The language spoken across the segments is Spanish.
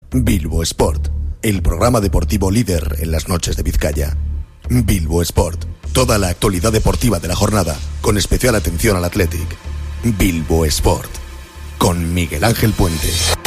Bilbo Sport, el programa deportivo líder en las noches de Vizcaya. Bilbo Sport, toda la actualidad deportiva de la jornada, con especial atención al Athletic. Bilbo Sport, con Miguel Ángel Puente.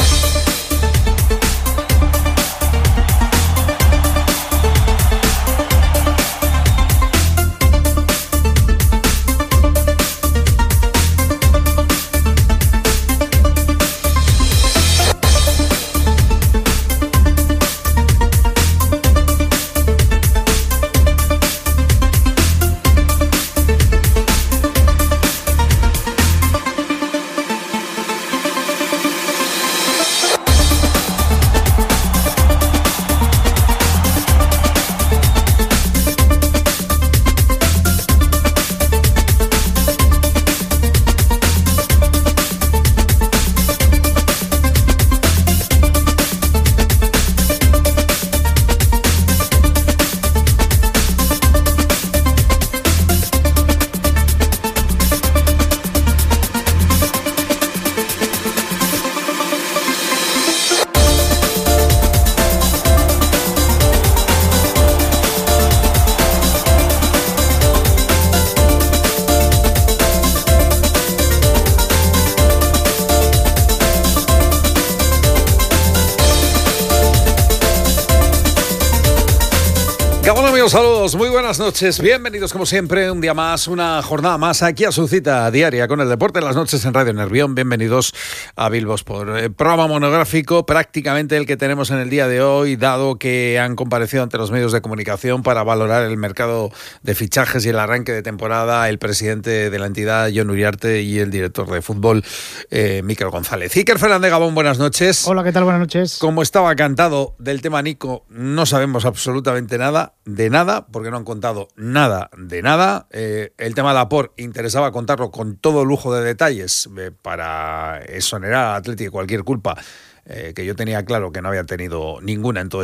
Saludos, muy buenas noches, bienvenidos como siempre, un día más, una jornada más aquí a su cita diaria con el deporte en las noches en Radio Nervión. Bienvenidos a Bilbo Sport, programa monográfico prácticamente el que tenemos en el día de hoy, dado que han comparecido ante los medios de comunicación para valorar el mercado de fichajes y el arranque de temporada el presidente de la entidad, Jon Uriarte, y el director de fútbol, Mikel González. Iker Fernández Gabón, buenas noches. Hola, ¿qué tal? Buenas noches. Como estaba cantado del tema Nico, no sabemos absolutamente nada, porque no han contado nada de nada. El tema de Laporte interesaba contarlo con todo lujo de detalles para exonerar al Athletic de cualquier culpa, que yo tenía claro que no había tenido ninguna en todo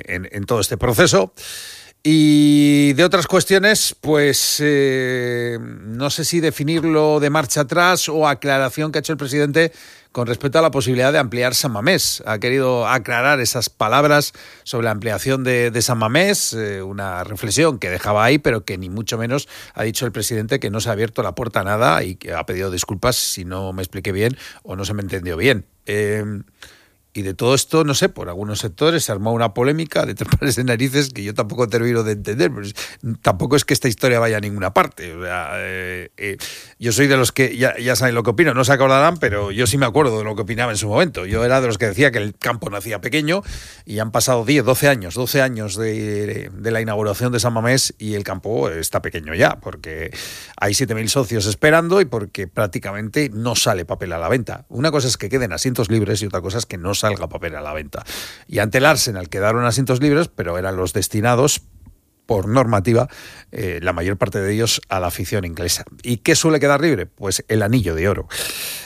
este proceso. Y de otras cuestiones, pues no sé si definirlo de marcha atrás o aclaración que ha hecho el presidente con respecto a la posibilidad de ampliar San Mamés. Ha querido aclarar esas palabras sobre la ampliación de San Mamés, una reflexión que dejaba ahí, pero que ni mucho menos ha dicho el presidente que no se ha abierto la puerta a nada y que ha pedido disculpas si no me expliqué bien o no se me entendió bien. Y de todo esto, no sé, por algunos sectores se armó una polémica de tres pares de narices que yo tampoco termino de entender. Pues, tampoco es que esta historia vaya a ninguna parte. O sea, yo soy de los que ya saben lo que opino, no se acordarán, pero yo sí me acuerdo de lo que opinaba en su momento. Yo era de los que decía que el campo nacía pequeño y han pasado 12 años de la inauguración de San Mamés y el campo está pequeño ya, porque hay 7.000 socios esperando y porque prácticamente no sale papel a la venta. Una cosa es que queden asientos libres y otra cosa es que no salga papel a la venta. Y ante el Arsenal quedaron asientos libres, pero eran los destinados por normativa, la mayor parte de ellos a la afición inglesa. ¿Y qué suele quedar libre? Pues el anillo de oro.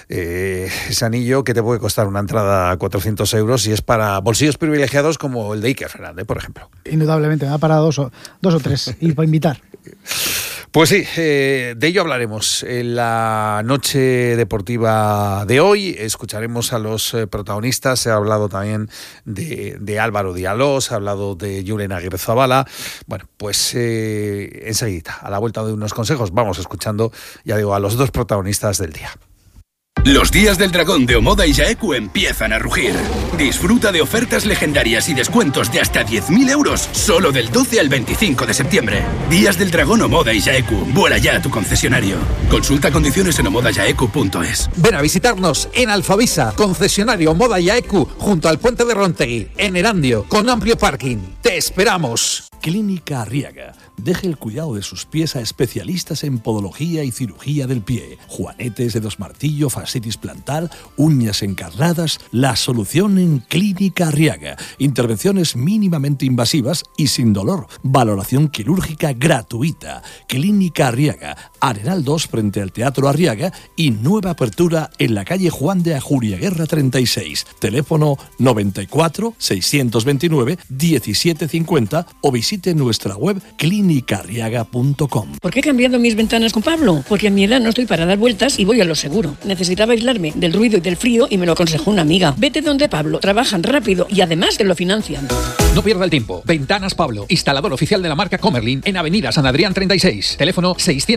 Ese anillo que te puede costar una entrada a 400 euros y es para bolsillos privilegiados como el de Iker Fernández, por ejemplo. Indudablemente, me da para dos o tres y para invitar. Pues sí, de ello hablaremos en la noche deportiva de hoy. Escucharemos a los protagonistas. Se ha hablado también de Álvaro Diallo, se ha hablado de Julen Aguirrezabala. Bueno, pues enseguida, a la vuelta de unos consejos, vamos escuchando, ya digo, a los dos protagonistas del día. Los días del dragón de Omoda y Jaeku empiezan a rugir. Disfruta de ofertas legendarias y descuentos de hasta 10.000 euros solo del 12 al 25 de septiembre. Días del dragón Omoda y Jaeku. Vuela ya a tu concesionario. Consulta condiciones en omodayaeku.es. Ven a visitarnos en Alfavisa, concesionario Omoda y Jaeku, junto al puente de Rontegui, en Erandio, con amplio parking. ¡Te esperamos! Clínica Arriaga. Deje el cuidado de sus pies a especialistas en podología y cirugía del pie. Juanetes, dedos martillo, fascitis plantar, uñas encarnadas. La solución en Clínica Arriaga. Intervenciones mínimamente invasivas y sin dolor. Valoración quirúrgica gratuita. Clínica Arriaga. Arenal 2 frente al Teatro Arriaga y nueva apertura en la calle Juan de Ajuriaguerra 36. Teléfono 94 629 1750 o visite nuestra web clínica unicarriaga.com. ¿Por qué he cambiado mis ventanas con Pablo? Porque a mi edad no estoy para dar vueltas y voy a lo seguro. Necesitaba aislarme del ruido y del frío y me lo aconsejó una amiga. Vete donde Pablo, trabajan rápido y además te lo financian. No pierda el tiempo. Ventanas Pablo, instalador oficial de la marca Comerlin en Avenida San Adrián 36. Teléfono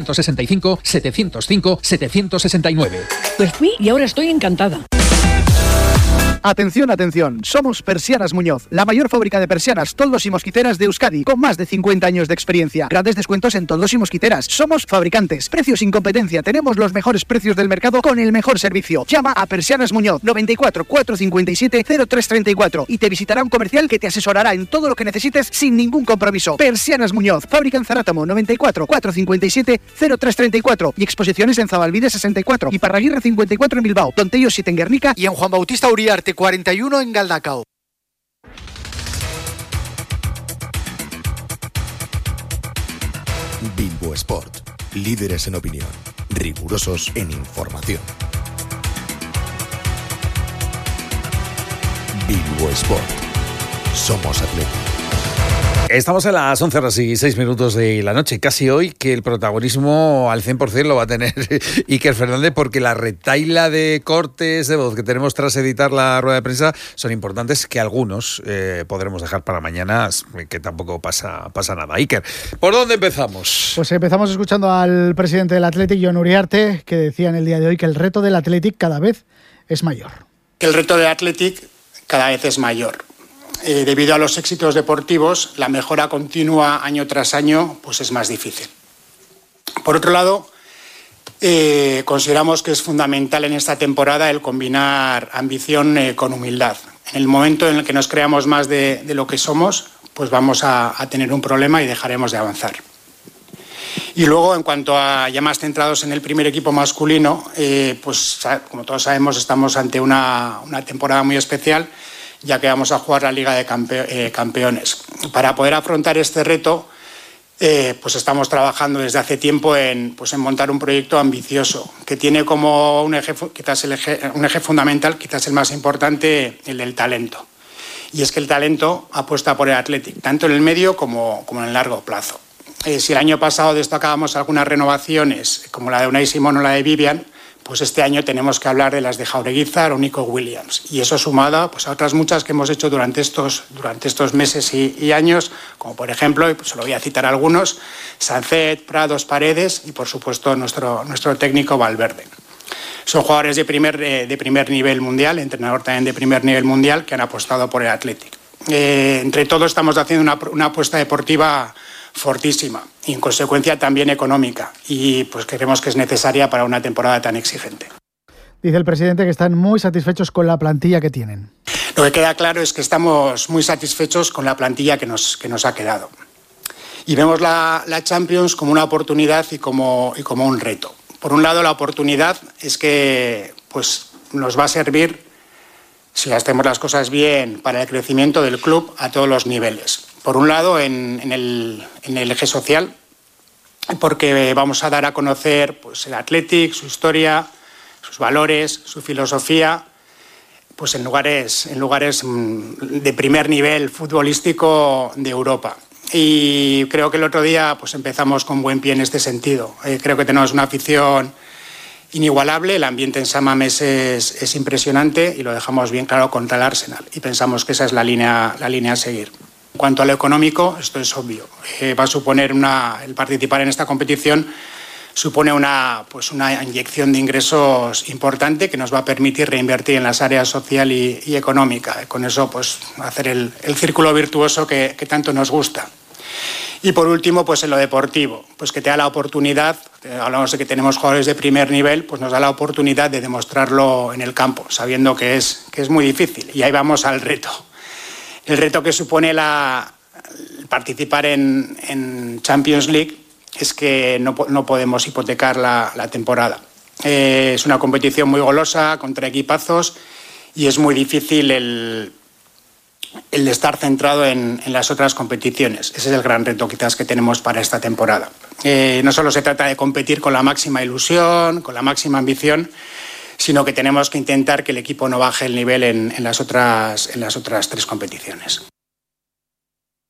665-705-769. Pues fui y ahora estoy encantada. Atención, atención, somos Persianas Muñoz, la mayor fábrica de persianas, toldos y mosquiteras de Euskadi, con más de 50 años de experiencia. Grandes descuentos en toldos y mosquiteras. Somos fabricantes, precios sin competencia, tenemos los mejores precios del mercado con el mejor servicio. Llama a Persianas Muñoz, 94 457 0334 y te visitará un comercial que te asesorará en todo lo que necesites sin ningún compromiso. Persianas Muñoz, fábrica en Zarátamo, 94 457 0334 y exposiciones en Zabalbide 64 y Parraguirre 54 en Bilbao, Tontello 7 en Guernica y en Juan Bautista Uriarte 41 en Galdacao. Bilbo Sport, líderes en opinión, rigurosos en información. Bilbo Sport, somos atletas. Estamos en las 11:06 de la noche, casi hoy que el protagonismo al 100% lo va a tener Iker Fernández, porque la retahíla de cortes de voz que tenemos tras editar la rueda de prensa son importantes, que algunos podremos dejar para mañana, que tampoco pasa nada. Iker, ¿por dónde empezamos? Pues empezamos escuchando al presidente del Athletic, Jon Uriarte, que decía en el día de hoy que el reto del Athletic cada vez es mayor. El reto del Athletic cada vez es mayor. Debido a los éxitos deportivos, la mejora continua año tras año pues es más difícil. Por otro lado, consideramos que es fundamental en esta temporada el combinar ambición con humildad. En el momento en el que nos creamos más de lo que somos, pues vamos a tener un problema y dejaremos de avanzar. Y luego, en cuanto a ya más centrados en el primer equipo masculino, pues como todos sabemos, estamos ante una temporada muy especial, ya que vamos a jugar la Liga de Campeones. Para poder afrontar este reto, pues estamos trabajando desde hace tiempo en montar un proyecto ambicioso, que tiene como un eje fundamental, quizás el más importante, el del talento. Y es que el talento apuesta por el Athletic, tanto en el medio como en el largo plazo. Si el año pasado destacábamos algunas renovaciones, como la de Unai Simón o la de Vivian, pues este año tenemos que hablar de las de Jaureguizar o Nico Williams. Y eso sumado pues a otras muchas que hemos hecho durante estos meses y años, como por ejemplo, y pues solo voy a citar algunos, Sancet, Prados, Paredes y por supuesto nuestro técnico Valverde. Son jugadores de primer nivel mundial, entrenador también de primer nivel mundial, que han apostado por el Athletic. Entre todos estamos haciendo una apuesta deportiva fortísima y en consecuencia también económica, y pues creemos que es necesaria para una temporada tan exigente. Dice el presidente que están muy satisfechos con la plantilla que tienen. Lo que queda claro es que estamos muy satisfechos con la plantilla que nos ha quedado, y vemos la Champions como una oportunidad y como un reto. Por un lado, la oportunidad es que pues nos va a servir, si hacemos las cosas bien, para el crecimiento del club a todos los niveles. Por un lado, en el eje social, porque vamos a dar a conocer pues, el Athletic, su historia, sus valores, su filosofía, pues en lugares de primer nivel futbolístico de Europa. Y creo que el otro día pues, empezamos con buen pie en este sentido. Creo que tenemos una afición inigualable, el ambiente en San Mamés es impresionante y lo dejamos bien claro contra el Arsenal. Y pensamos que esa es la línea a seguir. En cuanto a lo económico, esto es obvio. Va a suponer el participar en esta competición supone una inyección de ingresos importante que nos va a permitir reinvertir en las áreas social y económica. Con eso, pues, hacer el círculo virtuoso que tanto nos gusta. Y por último, pues en lo deportivo, pues que te da la oportunidad, hablamos de que tenemos jugadores de primer nivel, pues nos da la oportunidad de demostrarlo en el campo, sabiendo que es muy difícil. Y ahí vamos al reto. El reto que supone participar en Champions League es que no podemos hipotecar la temporada. Es una competición muy golosa, contra equipazos, y es muy difícil el estar centrado en las otras competiciones. Ese es el gran reto quizás que tenemos para esta temporada. No solo se trata de competir con la máxima ilusión, con la máxima ambición, sino que tenemos que intentar que el equipo no baje el nivel en las otras tres competiciones.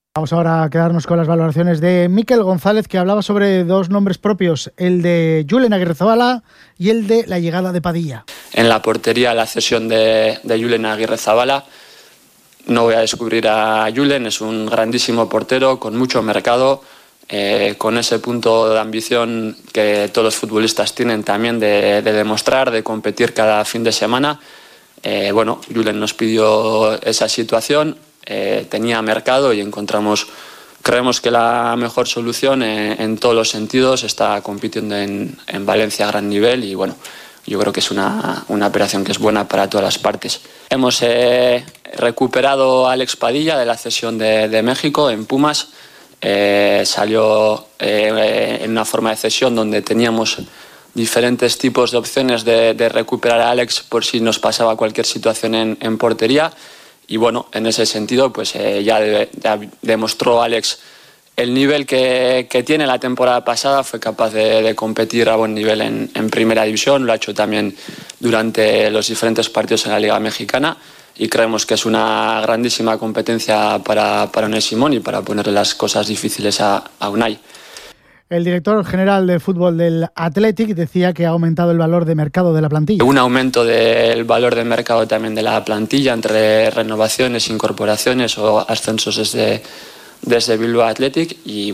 Vamos ahora a quedarnos con las valoraciones de Mikel González, que hablaba sobre dos nombres propios, el de Julen Agirrezabala y el de la llegada de Padilla. En la portería, la cesión de Julen Agirrezabala. No voy a descubrir a Julen, es un grandísimo portero con mucho mercado, con ese punto de ambición que todos los futbolistas tienen también de demostrar, de competir cada fin de semana. Julen nos pidió esa situación. Tenía mercado y creemos que la mejor solución en todos los sentidos. Está compitiendo en Valencia a gran nivel y yo creo que es una operación que es buena para todas las partes. Hemos recuperado a Alex Padilla de la cesión de México en Pumas. Salió en una forma de cesión donde teníamos diferentes tipos de opciones de recuperar a Alex por si nos pasaba cualquier situación en portería. Y en ese sentido ya demostró Alex el nivel que tiene. La temporada pasada fue capaz de competir a buen nivel en primera división, lo ha hecho también durante los diferentes partidos en la Liga Mexicana y creemos que es una grandísima competencia para Unai Simón y para ponerle las cosas difíciles a Unai. El director general de fútbol del Athletic decía que ha aumentado el valor de mercado de la plantilla. Un aumento del valor de mercado también de la plantilla entre renovaciones, incorporaciones o ascensos desde Bilbao Athletic y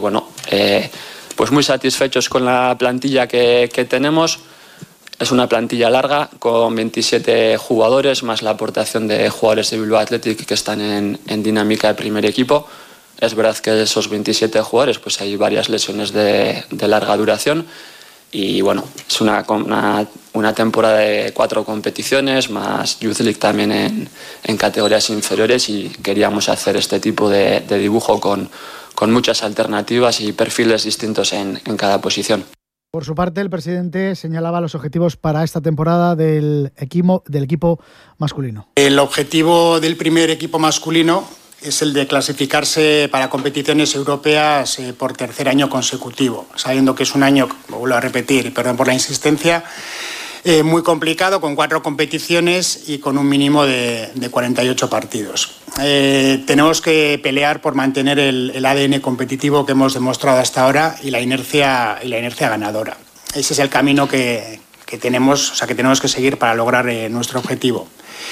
muy satisfechos con la plantilla que tenemos. Es una plantilla larga con 27 jugadores más la aportación de jugadores de Bilbao Athletic que están en dinámica de primer equipo. Es verdad que de esos 27 jugadores hay varias lesiones de larga duración y es una temporada de 4 competiciones más Youth League también en categorías inferiores y queríamos hacer este tipo de dibujo con muchas alternativas y perfiles distintos en cada posición. Por su parte, el presidente señalaba los objetivos para esta temporada del equipo masculino. El objetivo del primer equipo masculino es el de clasificarse para competiciones europeas por tercer año consecutivo, sabiendo que es un año, vuelvo a repetir, y perdón por la insistencia, muy complicado, con 4 competiciones y con un mínimo de 48 partidos. Tenemos que pelear por mantener el ADN competitivo que hemos demostrado hasta ahora y la inercia ganadora. Ese es el camino que tenemos que seguir para lograr nuestro objetivo.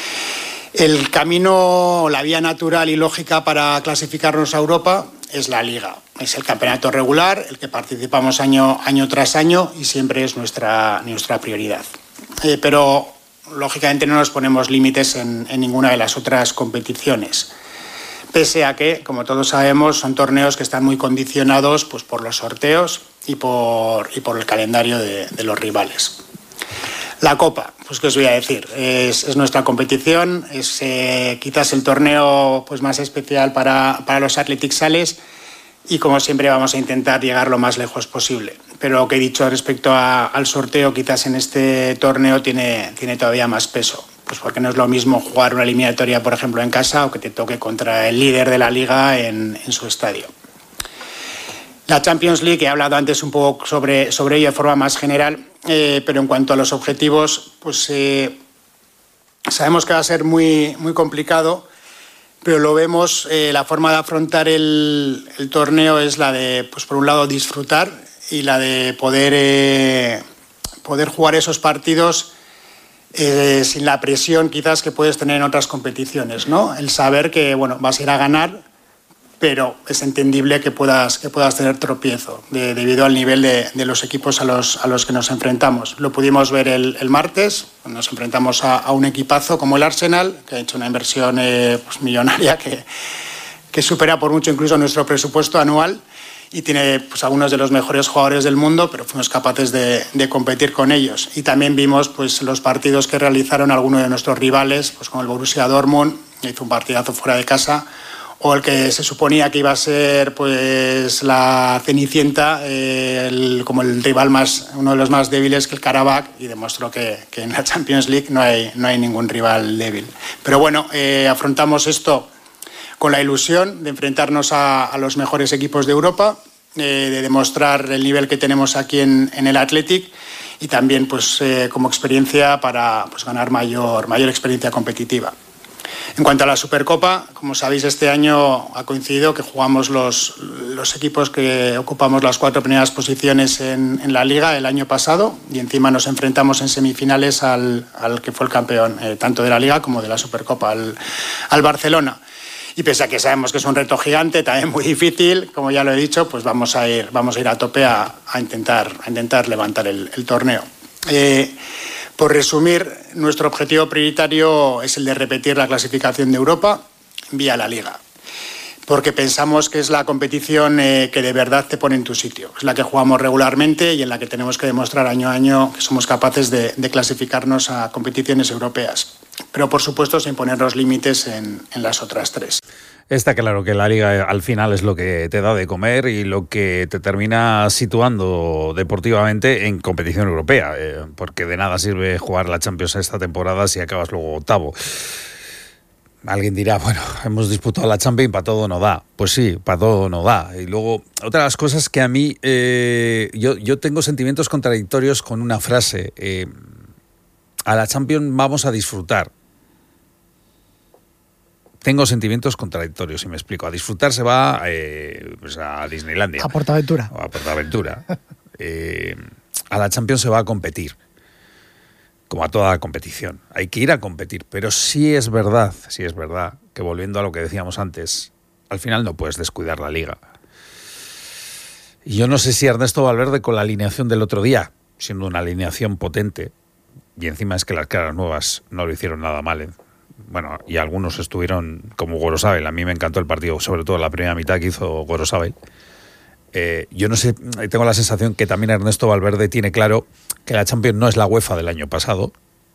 El camino, la vía natural y lógica para clasificarnos a Europa es la Liga. Es el campeonato regular, el que participamos año tras año y siempre es nuestra prioridad. Pero, lógicamente, no nos ponemos límites en ninguna de las otras competiciones. Pese a que, como todos sabemos, son torneos que están muy condicionados por los sorteos y por el calendario de los rivales. La Copa, ¿qué os voy a decir? Es nuestra competición, es quizás el torneo más especial para los Athletic Sales y como siempre vamos a intentar llegar lo más lejos posible. Pero lo que he dicho respecto al sorteo quizás en este torneo tiene todavía más peso, porque no es lo mismo jugar una eliminatoria, por ejemplo, en casa o que te toque contra el líder de la liga en su estadio. La Champions League, he hablado antes un poco sobre ello de forma más general, pero en cuanto a los objetivos, sabemos que va a ser muy, muy complicado, pero lo vemos, la forma de afrontar el torneo es la de, por un lado, disfrutar y la de poder jugar esos partidos sin la presión quizás que puedes tener en otras competiciones, ¿no? El saber que vas a ir a ganar, pero es entendible que puedas tener tropiezo debido al nivel de los equipos a los que nos enfrentamos. Lo pudimos ver el martes, cuando nos enfrentamos a un equipazo como el Arsenal, que ha hecho una inversión millonaria que supera por mucho incluso nuestro presupuesto anual y tiene algunos de los mejores jugadores del mundo, pero fuimos capaces de competir con ellos. Y también vimos los partidos que realizaron algunos de nuestros rivales, como el Borussia Dortmund, que hizo un partidazo fuera de casa, o el que se suponía que iba a ser la Cenicienta, como el rival uno de los más débiles, que el Karabakh, y demostró que en la Champions League no hay ningún rival débil. Pero afrontamos esto con la ilusión de enfrentarnos a los mejores equipos de Europa, de demostrar el nivel que tenemos aquí en el Athletic y también como experiencia para ganar mayor experiencia competitiva. En cuanto a la Supercopa, como sabéis, este año ha coincidido que jugamos los equipos que ocupamos las 4 primeras posiciones en la Liga el año pasado, y encima nos enfrentamos en semifinales al que fue el campeón, tanto de la Liga como de la Supercopa, al Barcelona. Y pese a que sabemos que es un reto gigante, también muy difícil, como ya lo he dicho, pues vamos a ir a tope a intentar levantar el torneo. Por resumir, nuestro objetivo prioritario es el de repetir la clasificación de Europa vía la Liga, porque pensamos que es la competición que de verdad te pone en tu sitio. Es la que jugamos regularmente y en la que tenemos que demostrar año a año que somos capaces de clasificarnos a competiciones europeas. Pero, por supuesto, sin ponernos límites en las otras 3. Está claro que la Liga al final es lo que te da de comer y lo que te termina situando deportivamente en competición europea, porque de nada sirve jugar la Champions esta temporada si acabas luego octavo. Alguien dirá, bueno, hemos disputado la Champions, para todo no da. Pues sí, para todo no da. Y luego, otra de las cosas que a mí, yo tengo sentimientos contradictorios con una frase. A la Champions vamos a disfrutar. Tengo sentimientos contradictorios, y me explico. A disfrutar se va pues a Disneylandia. A Portaventura. A Portaventura. A la Champions se va a competir. Como a toda la competición. Hay que ir a competir. Pero sí es verdad que, volviendo a lo que decíamos antes, al final no puedes descuidar la Liga. Y yo no sé si Ernesto Valverde, con la alineación del otro día, siendo una alineación potente, y encima es que las caras nuevas no lo hicieron nada mal, bueno, y algunos estuvieron como Gorosabel. A mí me encantó el partido, sobre todo la primera mitad que hizo Gorosabel. Yo no sé, tengo la sensación que también Ernesto Valverde tiene claro que la Champions no es la UEFA del año pasado,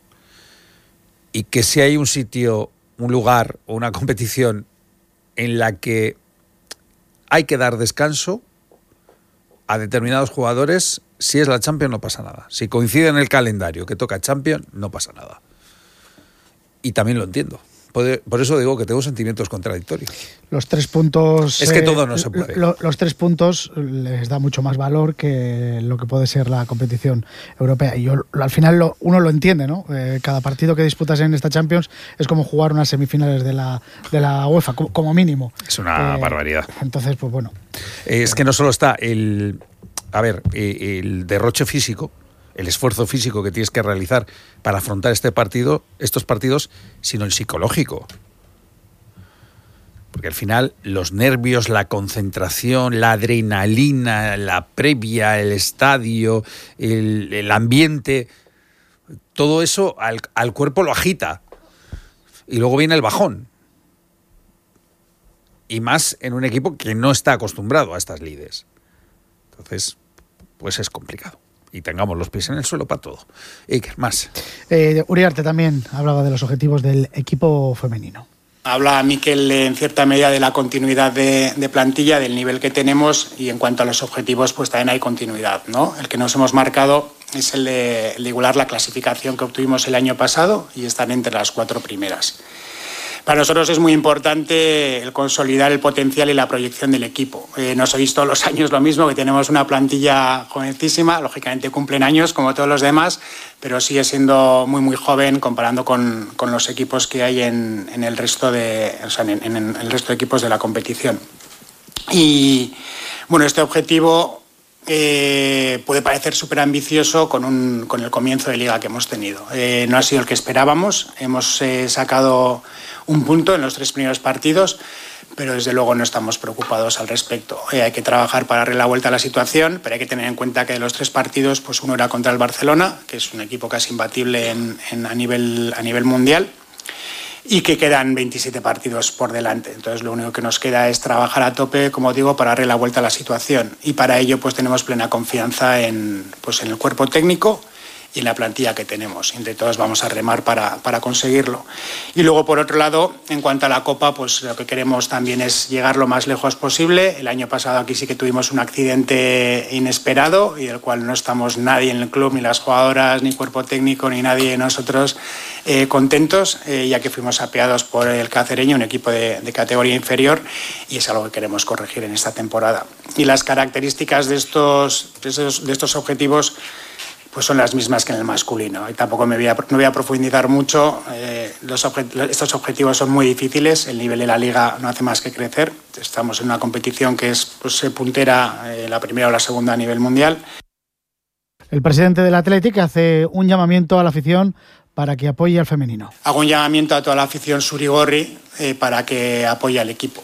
y que si hay un sitio, un lugar o una competición en la que hay que dar descanso a determinados jugadores, si es la Champions no pasa nada. Si coincide en el calendario que toca Champions, no pasa nada. Y también lo entiendo. Por eso digo que tengo sentimientos contradictorios. Los 3 puntos... Es que todo no se puede. Los 3 puntos les da mucho más valor que lo que puede ser la competición europea. Y al final uno lo entiende, ¿no? Cada partido que disputas en esta Champions es como jugar unas semifinales de la UEFA, como mínimo. Es una barbaridad. Entonces, pues bueno. Es que no solo está el derroche físico, el esfuerzo físico que tienes que realizar para afrontar estos partidos, sino el psicológico. Porque al final los nervios, la concentración, la adrenalina, la previa, el estadio, el ambiente, todo eso al cuerpo lo agita. Y luego viene el bajón. Y más en un equipo que no está acostumbrado a estas lides. Entonces, pues es complicado. Y tengamos los pies en el suelo para todo. Iker, más. Uriarte también hablaba de los objetivos del equipo femenino. Habla Mikel en cierta medida de la continuidad de plantilla, del nivel que tenemos, y en cuanto a los objetivos, pues también hay continuidad, ¿no? El que nos hemos marcado es el de igualar la clasificación que obtuvimos el año pasado y estar entre las 4 primeras. Para nosotros es muy importante el consolidar el potencial y la proyección del equipo. No os he visto los años lo mismo, que tenemos una plantilla jovencísima, lógicamente cumplen años como todos los demás, pero sigue siendo muy muy joven comparando con los equipos que hay en el resto de equipos de la competición. Y bueno, este objetivo puede parecer súper ambicioso con el comienzo de liga que hemos tenido. No ha sido el que esperábamos, hemos sacado un punto en los 3 primeros partidos, pero desde luego no estamos preocupados al respecto. Hay que trabajar para darle la vuelta a la situación, pero hay que tener en cuenta que de los 3 partidos, pues uno era contra el Barcelona, que es un equipo casi imbatible a nivel mundial, y que quedan 27 partidos por delante. Entonces lo único que nos queda es trabajar a tope, como digo, para darle la vuelta a la situación. Y para ello pues tenemos plena confianza en el cuerpo técnico y en la plantilla que tenemos. Entre todos vamos a remar para conseguirlo. Y luego, por otro lado, en cuanto a la Copa, pues lo que queremos también es llegar lo más lejos posible. El año pasado aquí sí que tuvimos un accidente inesperado y del cual no estamos nadie en el club, ni las jugadoras, ni cuerpo técnico, ni nadie de nosotros contentos, ya que fuimos apeados por el Cacereño, un equipo de categoría inferior, y es algo que queremos corregir en esta temporada. Y las características de estos objetivos pues son las mismas que en el masculino. Y tampoco no voy a profundizar mucho. Estos objetivos son muy difíciles. El nivel de la liga no hace más que crecer. Estamos en una competición que es puntera, la primera o la segunda a nivel mundial. El presidente del Athletic hace un llamamiento a la afición para que apoye al femenino. Hago un llamamiento a toda la afición surigorri para que apoye al equipo.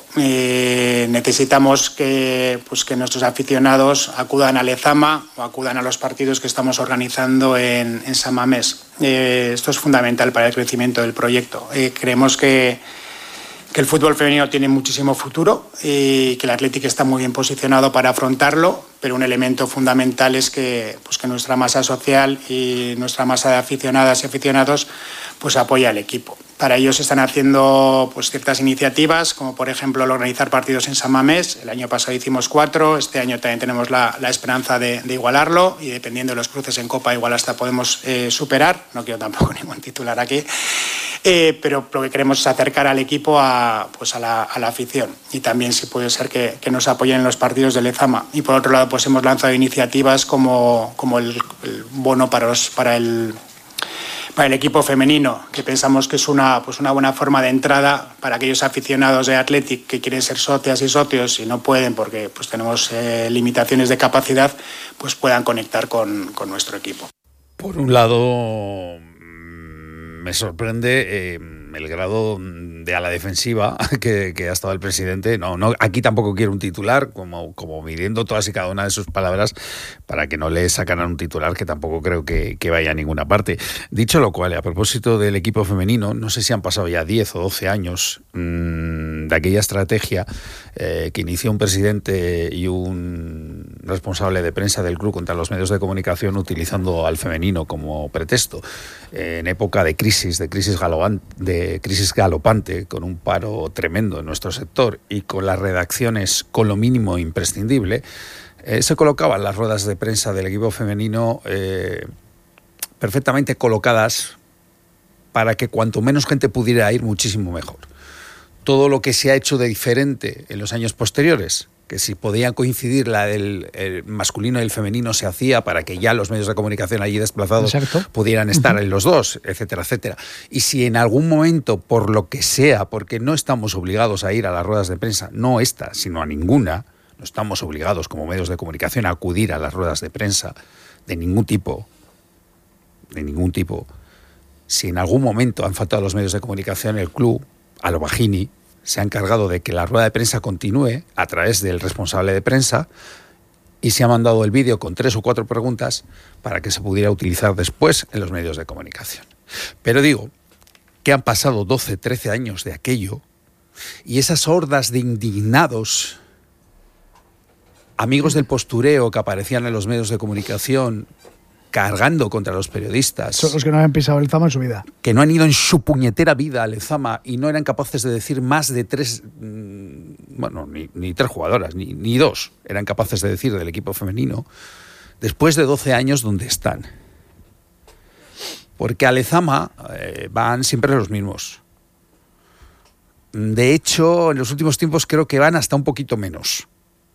Necesitamos que nuestros aficionados acudan a Lezama o acudan a los partidos que estamos organizando en San Mamés. Esto es fundamental para el crecimiento del proyecto. Creemos que el fútbol femenino tiene muchísimo futuro y que el Athletic está muy bien posicionado para afrontarlo, pero un elemento fundamental es que nuestra masa social y nuestra masa de aficionadas y aficionados apoya al equipo. Para ello se están haciendo ciertas iniciativas, como por ejemplo el organizar partidos en San Mamés. El año pasado hicimos 4, este año también tenemos la esperanza de igualarlo y dependiendo de los cruces en Copa igual hasta podemos superar. No quiero tampoco ningún titular aquí. Pero lo que queremos es acercar al equipo a la afición y también si puede ser que nos apoyen en los partidos de Lezama. Y por otro lado hemos lanzado iniciativas como el bono para el equipo femenino, que pensamos que es una buena forma de entrada para aquellos aficionados de Athletic que quieren ser socias y socios y no pueden porque tenemos limitaciones de capacidad, puedan conectar con nuestro equipo. Por un lado, me sorprende el grado de a la defensiva que ha estado el presidente. No, aquí tampoco quiero un titular, como midiendo todas y cada una de sus palabras para que no le sacaran un titular que tampoco creo que vaya a ninguna parte. Dicho lo cual, a propósito del equipo femenino, no sé si han pasado ya 10 o 12 años de aquella estrategia que inició un presidente y un responsable de prensa del club contra los medios de comunicación utilizando al femenino como pretexto. En época de crisis galopante, con un paro tremendo en nuestro sector y con las redacciones con lo mínimo imprescindible, se colocaban las ruedas de prensa del equipo femenino perfectamente colocadas para que cuanto menos gente pudiera ir, muchísimo mejor. Todo lo que se ha hecho de diferente en los años posteriores, que si podían coincidir la del masculino y el femenino, se hacía para que ya los medios de comunicación allí desplazados pudieran estar en los dos, etcétera, etcétera. Y si en algún momento, por lo que sea, porque no estamos obligados a ir a las ruedas de prensa, no esta, sino a ninguna, no estamos obligados como medios de comunicación a acudir a las ruedas de prensa de ningún tipo, si en algún momento han faltado los medios de comunicación, el club, a lo Bajini, se ha encargado de que la rueda de prensa continúe a través del responsable de prensa y se ha mandado el vídeo con 3 o 4 preguntas para que se pudiera utilizar después en los medios de comunicación. Pero digo que han pasado 12, 13 años de aquello y esas hordas de indignados, amigos del postureo que aparecían en los medios de comunicación cargando contra los periodistas. Son los que no habían pisado Lezama en su vida. Que no han ido en su puñetera vida a Lezama y no eran capaces de decir más de 3, ni 3 jugadoras, ni 2, eran capaces de decir del equipo femenino, después de 12 años, ¿dónde están? Porque a Lezama van siempre los mismos. De hecho, en los últimos tiempos creo que van hasta un poquito menos.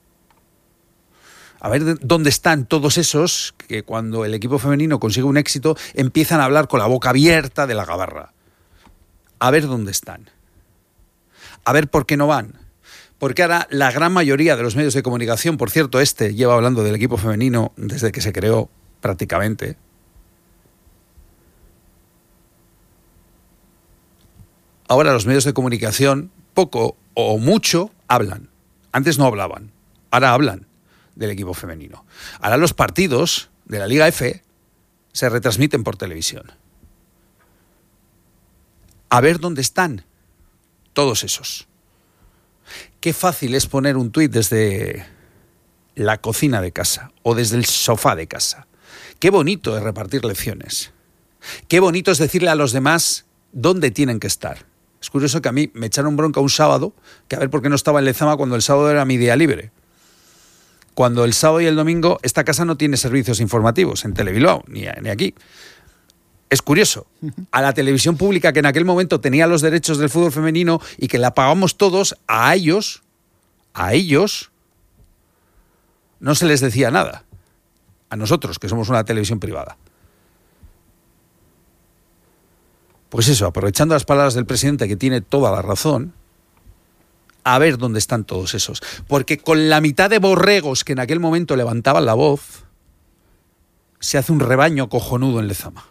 A ver dónde están todos esos que cuando el equipo femenino consigue un éxito empiezan a hablar con la boca abierta de la gabarra. A ver dónde están. A ver por qué no van. Porque ahora la gran mayoría de los medios de comunicación, por cierto, lleva hablando del equipo femenino desde que se creó prácticamente. Ahora los medios de comunicación, poco o mucho, hablan. Antes no hablaban, ahora hablan del equipo femenino. Ahora los partidos de la Liga F se retransmiten por televisión. A ver dónde están todos esos. Qué fácil es poner un tuit desde la cocina de casa o desde el sofá de casa. Qué bonito es repartir lecciones. Qué bonito es decirle a los demás dónde tienen que estar. Es curioso que a mí me echaron bronca un sábado, que a ver por qué no estaba en Lezama cuando el sábado era mi día libre. Cuando el sábado y el domingo esta casa no tiene servicios informativos en Telebilbao, ni aquí. Es curioso. A la televisión pública que en aquel momento tenía los derechos del fútbol femenino y que la pagamos todos, a ellos no se les decía nada. a nosotros, que somos una televisión privada. Pues eso, aprovechando las palabras del presidente, que tiene toda la razón, a ver dónde están todos esos. Porque con la mitad de borregos que en aquel momento levantaban la voz, se hace un rebaño cojonudo en Lezama.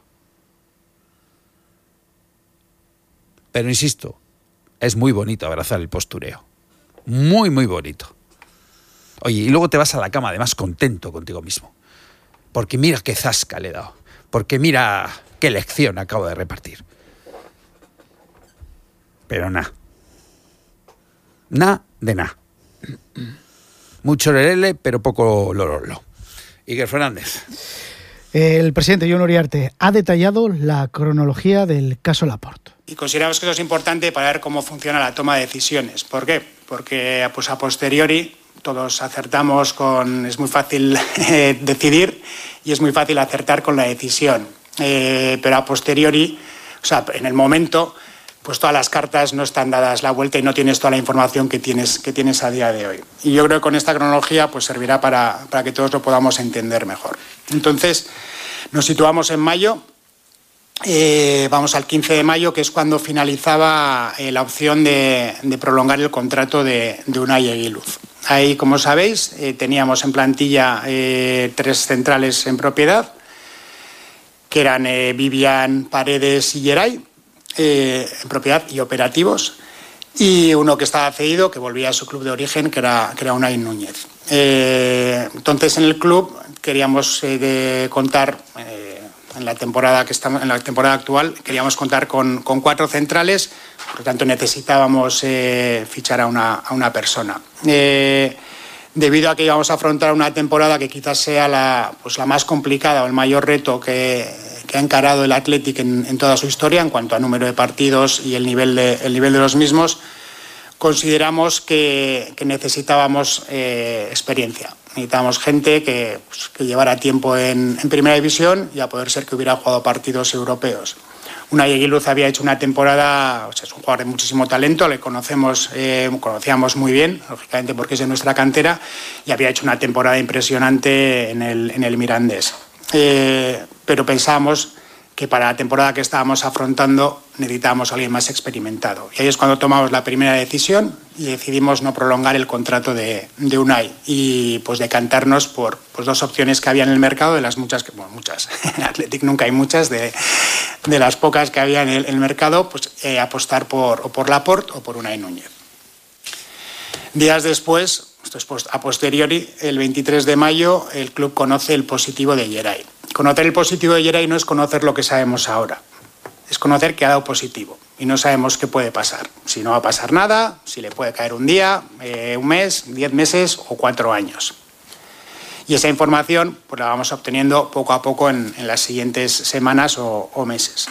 Pero insisto, es muy bonito abrazar el postureo. Muy, muy bonito. Oye, y luego te vas a la cama además contento contigo mismo. Porque mira qué zasca le he dado. Porque mira qué lección acabo de repartir. Pero nada. Nada de nada. Mucho lelele, pero poco lololo. Iker Fernández. El presidente Jon Uriarte ha detallado la cronología del caso Laporte. Y consideramos que eso es importante para ver cómo funciona la toma de decisiones. ¿Por qué? Porque pues, a posteriori todos acertamos con... Es muy fácil decidir y es muy fácil acertar con la decisión. Pero a posteriori, o sea, en el momento, pues todas las cartas no están dadas la vuelta y no tienes toda la información que tienes a día de hoy. Y yo creo que con esta cronología pues servirá para que todos lo podamos entender mejor. Entonces, nos situamos en mayo. Vamos al 15 de mayo, que es cuando finalizaba la opción de prolongar el contrato de Unai Eguiluz. Ahí, como sabéis, teníamos en plantilla 3 centrales en propiedad, que eran Vivian, Paredes y Geray, en propiedad y operativos, y uno que estaba cedido, que volvía a su club de origen, que era Unai Núñez. Entonces, en el club queríamos contar... En la temporada actual queríamos contar con 4 centrales, por lo tanto necesitábamos fichar a una persona. Debido a que íbamos a afrontar una temporada que quizás sea la más complicada o el mayor reto que ha encarado el Athletic en toda su historia en cuanto a número de partidos y el nivel de los mismos, consideramos que necesitábamos experiencia. Necesitábamos gente que llevara tiempo en primera división y a poder ser que hubiera jugado partidos europeos. Unai Eguiluz había hecho una temporada, o sea, es un jugador de muchísimo talento, le conocíamos muy bien, lógicamente porque es de nuestra cantera, y había hecho una temporada impresionante en el Mirandés. Pero pensábamos que para la temporada que estábamos afrontando necesitábamos a alguien más experimentado. Y ahí es cuando tomamos la primera decisión y decidimos no prolongar el contrato de Unai y pues decantarnos por 2 opciones que había en el mercado, de las muchas, muchas, en Athletic nunca hay muchas, de las pocas que había en el mercado, pues apostar por Laporte o por Unai Núñez. Días después, esto es a posteriori, el 23 de mayo, el club conoce el positivo de Geray. Conocer el positivo de Geray no es conocer lo que sabemos ahora, es conocer que ha dado positivo y no sabemos qué puede pasar. Si no va a pasar nada, si le puede caer un día, un mes, 10 meses o 4 años. Y esa información pues la vamos obteniendo poco a poco en las siguientes semanas o meses.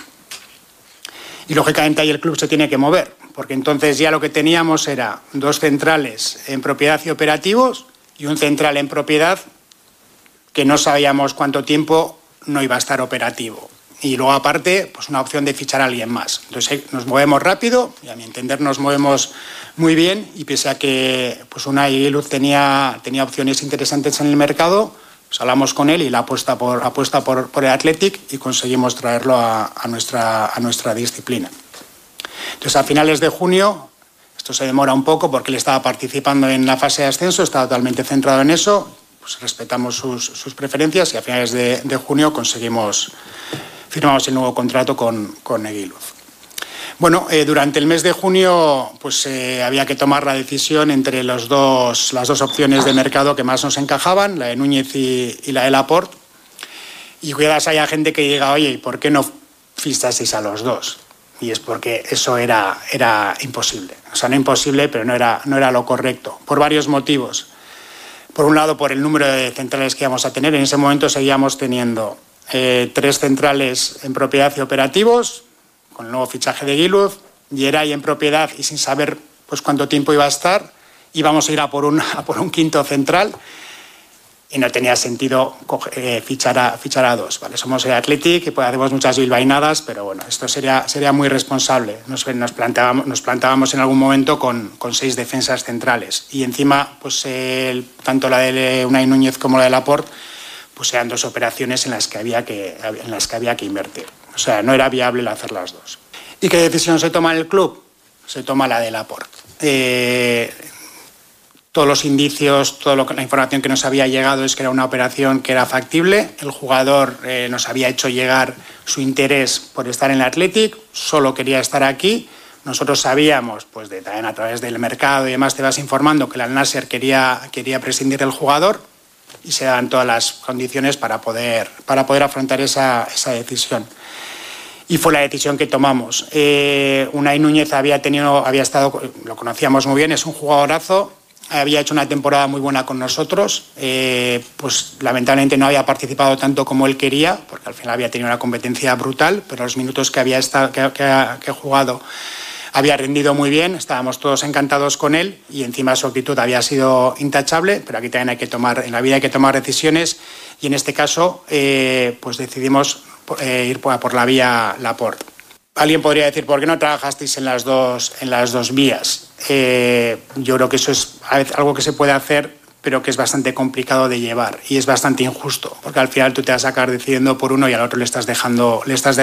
Y lógicamente ahí el club se tiene que mover, porque entonces ya lo que teníamos era 2 centrales en propiedad y operativos y un central en propiedad que no sabíamos cuánto tiempo no iba a estar operativo. Y luego, aparte, pues una opción de fichar a alguien más. Entonces nos movemos rápido, y a mi entender nos movemos muy bien, y pese a que pues Unai Eguiluz tenía opciones interesantes en el mercado, pues hablamos con él y la apuesta por el Athletic y conseguimos traerlo a nuestra disciplina. Entonces, a finales de junio, esto se demora un poco porque él estaba participando en la fase de ascenso, estaba totalmente centrado en eso, pues respetamos sus preferencias y a finales de junio firmamos el nuevo contrato con Eguiluz. Bueno, durante el mes de junio pues había que tomar la decisión entre las dos opciones de mercado que más nos encajaban, la de Núñez y la de Laporte. Y quizás haya gente que diga, oye, ¿y por qué no fichasteis a los 2? Y es porque eso era imposible. O sea, no imposible, pero no era lo correcto, por varios motivos. Por un lado, por el número de centrales que íbamos a tener. En ese momento seguíamos teniendo 3 centrales en propiedad y operativos, con el nuevo fichaje de Eguiluz, Geray en propiedad y sin saber pues cuánto tiempo iba a estar, íbamos a ir a por un 5º central y no tenía sentido fichar a 2. ¿Vale? Somos el Athletic y pues hacemos muchas bilbainadas, pero bueno, esto sería muy irresponsable. Nos plantábamos en algún momento con 6 defensas centrales y encima pues tanto la de Unai Núñez como la de Laporte pues eran 2 operaciones en las que había que invertir. O sea, no era viable el hacer las 2. ¿Y qué decisión se toma en el club? Se toma la de Laporte. Todos los indicios, la información que nos había llegado es que era una operación que era factible. El jugador nos había hecho llegar su interés por estar en el Athletic, solo quería estar aquí. Nosotros sabíamos, pues también a través del mercado y demás te vas informando, que el Al-Nassr quería prescindir del jugador y se daban todas las condiciones para poder afrontar esa decisión. Y fue la decisión que tomamos. Unai Núñez había estado, lo conocíamos muy bien, es un jugadorazo, había hecho una temporada muy buena con nosotros, pues lamentablemente no había participado tanto como él quería, porque al final había tenido una competencia brutal, pero los minutos que había jugado había rendido muy bien, estábamos todos encantados con él y encima su actitud había sido intachable, pero aquí también en la vida hay que tomar decisiones y en este caso pues decidimos ir por la vía Laporte. Alguien podría decir, ¿por qué no trabajasteis en las dos vías? Yo creo que eso es algo que se puede hacer, pero que es bastante complicado de llevar y es bastante injusto, porque al final tú te vas a acabar decidiendo por uno y al otro le estás dejando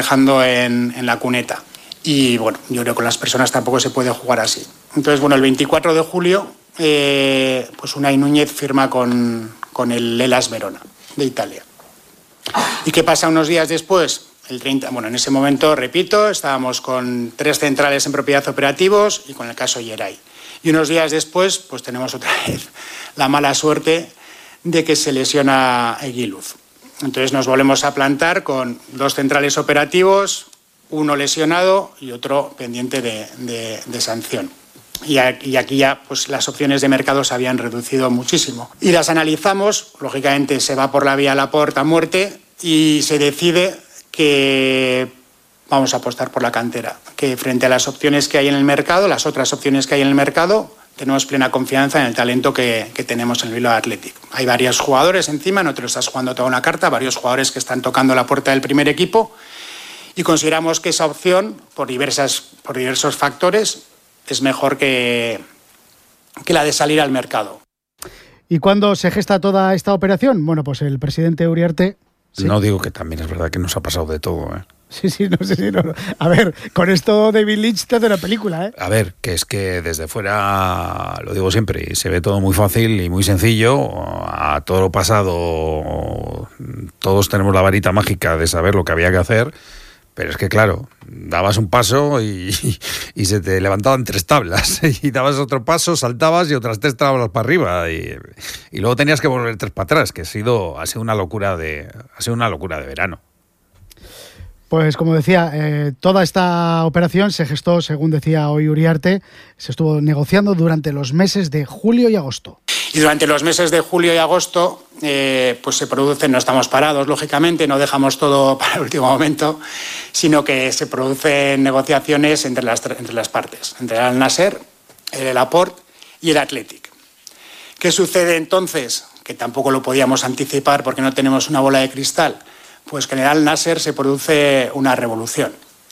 en la cuneta. Y bueno, yo creo que con las personas tampoco se puede jugar así. Entonces, bueno, el 24 de julio, pues Unai Núñez firma con el Hellas Verona de Italia. ¿Y qué pasa unos días después? El 30, bueno, en ese momento, repito, estábamos con 3 centrales en propiedad operativos y con el caso Yeray. Y unos días después, pues tenemos otra vez la mala suerte de que se lesiona Eguiluz. Entonces nos volvemos a plantar con 2 centrales operativos, uno lesionado y otro pendiente de sanción. Y aquí ya pues, las opciones de mercado se habían reducido muchísimo. Y las analizamos, lógicamente se va por la vía Laporte a muerte y se decide que vamos a apostar por la cantera, que frente a las opciones que hay en el mercado, las otras opciones que hay en el mercado, tenemos plena confianza en el talento que tenemos en el Bilbao Athletic. Hay varios jugadores encima, no te lo estás jugando toda una carta, varios jugadores que están tocando la puerta del primer equipo y consideramos que esa opción, por diversos factores, es mejor que la de salir al mercado. ¿Y cuándo se gesta toda esta operación? Bueno, pues el presidente Uriarte... Sí. No digo que también es verdad que nos ha pasado de todo, ¿eh? Sí, no sé si no. A ver, con esto David Lynch te hace una película, ¿eh? A ver, que es que desde fuera, lo digo siempre, se ve todo muy fácil y muy sencillo. A todo lo pasado, todos tenemos la varita mágica de saber lo que había que hacer. Pero es que, claro, dabas un paso y se te levantaban 3 tablas. Y dabas otro paso, saltabas y otras 3 tablas para arriba. Y luego tenías que volver 3 para atrás, que ha sido una locura de verano. Pues como decía, toda esta operación se gestó, según decía hoy Uriarte, se estuvo negociando durante los meses de julio y agosto. Y durante los meses de julio y agosto pues se producen, no estamos parados, lógicamente, no dejamos todo para el último momento, sino que se producen negociaciones entre las partes, entre el Al-Nassr, el Laporte y el Athletic. ¿Qué sucede entonces? Que tampoco lo podíamos anticipar porque no tenemos una bola de cristal. Pues que en el Al-Nassr se produce una revolución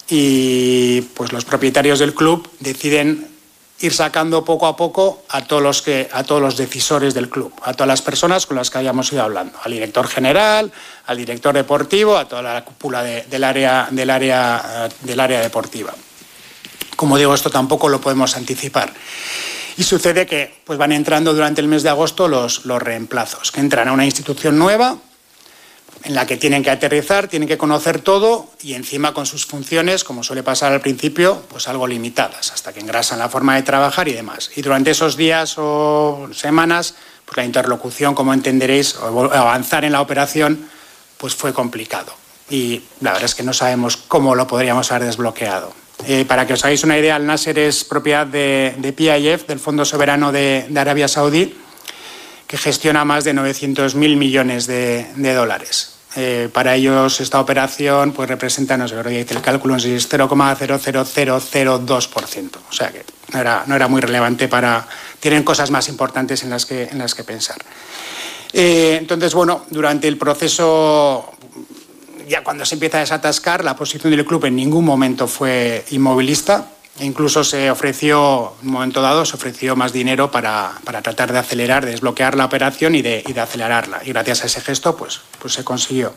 y pues los propietarios del club deciden ir sacando poco a poco a todos los decisores del club, a todas las personas con las que habíamos ido hablando, al director general, al director deportivo, a toda la cúpula del área deportiva. Como digo, esto tampoco lo podemos anticipar. Y sucede que pues van entrando durante el mes de agosto los reemplazos, que entran a una institución nueva, en la que tienen que aterrizar, tienen que conocer todo y encima con sus funciones, como suele pasar al principio, pues algo limitadas, hasta que engrasan la forma de trabajar y demás. Y durante esos días o semanas, pues la interlocución, como entenderéis, o avanzar en la operación, pues fue complicado. Y la verdad es que no sabemos cómo lo podríamos haber desbloqueado. Para que os hagáis una idea, Al-Nassr es propiedad de PIF, del Fondo Soberano de Arabia Saudí, que gestiona más de 900.000 millones de dólares. Para ellos esta operación pues representa, no sé, ahora dice el cálculo, es 0,00002%. O sea que no era muy relevante tienen cosas más importantes en las que pensar. Entonces, bueno, durante el proceso, ya cuando se empieza a desatascar, la posición del club en ningún momento fue inmovilista. E incluso se ofreció, en un momento dado, más dinero para tratar de acelerar, de desbloquear la operación y de acelerarla. Y gracias a ese gesto, pues se consiguió.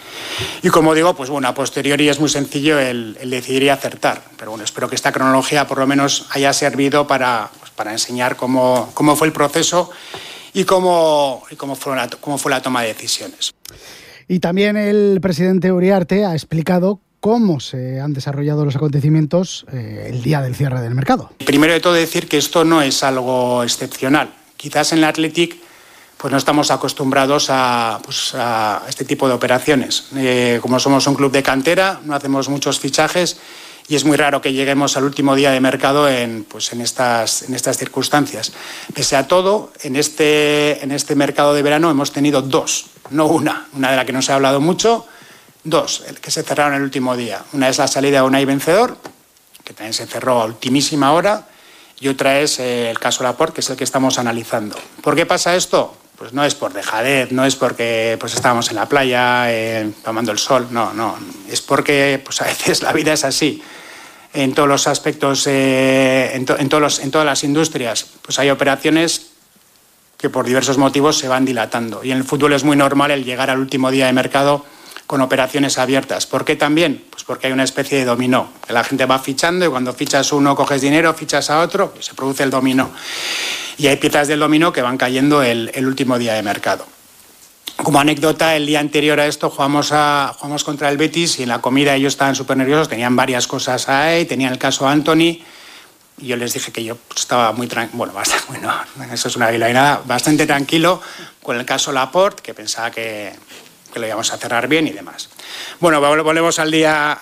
Y como digo, pues bueno, a posteriori es muy sencillo el decidir y acertar. Pero bueno, espero que esta cronología por lo menos haya servido para enseñar cómo fue el proceso y cómo fue la toma de decisiones. Y también el presidente Uriarte ha explicado cómo se han desarrollado los acontecimientos el día del cierre del mercado. Primero de todo decir que esto no es algo excepcional. Quizás en la Athletic pues no estamos acostumbrados a este tipo de operaciones. Como somos un club de cantera, no hacemos muchos fichajes y es muy raro que lleguemos al último día de mercado en estas circunstancias. Pese a todo, en este mercado de verano hemos tenido dos, no una de la que no se ha hablado mucho, dos, el que se cerraron el último día. Una es la salida de Unai Vencedor, que también se cerró a ultimísima hora, y otra es el caso Laporte, que es el que estamos analizando. ¿Por qué pasa esto? Pues no es por dejadez, no es porque pues estábamos en la playa tomando el sol, no. Es porque pues a veces la vida es así. En todos los aspectos, en todas las industrias, pues hay operaciones que por diversos motivos se van dilatando. Y en el fútbol es muy normal el llegar al último día de mercado con operaciones abiertas. ¿Por qué también? Pues porque hay una especie de dominó, que la gente va fichando y cuando fichas uno coges dinero, fichas a otro, pues se produce el dominó. Y hay piezas del dominó que van cayendo el último día de mercado. Como anécdota, el día anterior a esto jugamos contra el Betis y en la comida ellos estaban súper nerviosos, tenían varias cosas ahí, tenían el caso Anthony y yo les dije que yo estaba muy tranquilo, eso es una bilbainada, bastante tranquilo con el caso Laporte, que pensaba que lo íbamos a cerrar bien y demás. Bueno, volvemos al día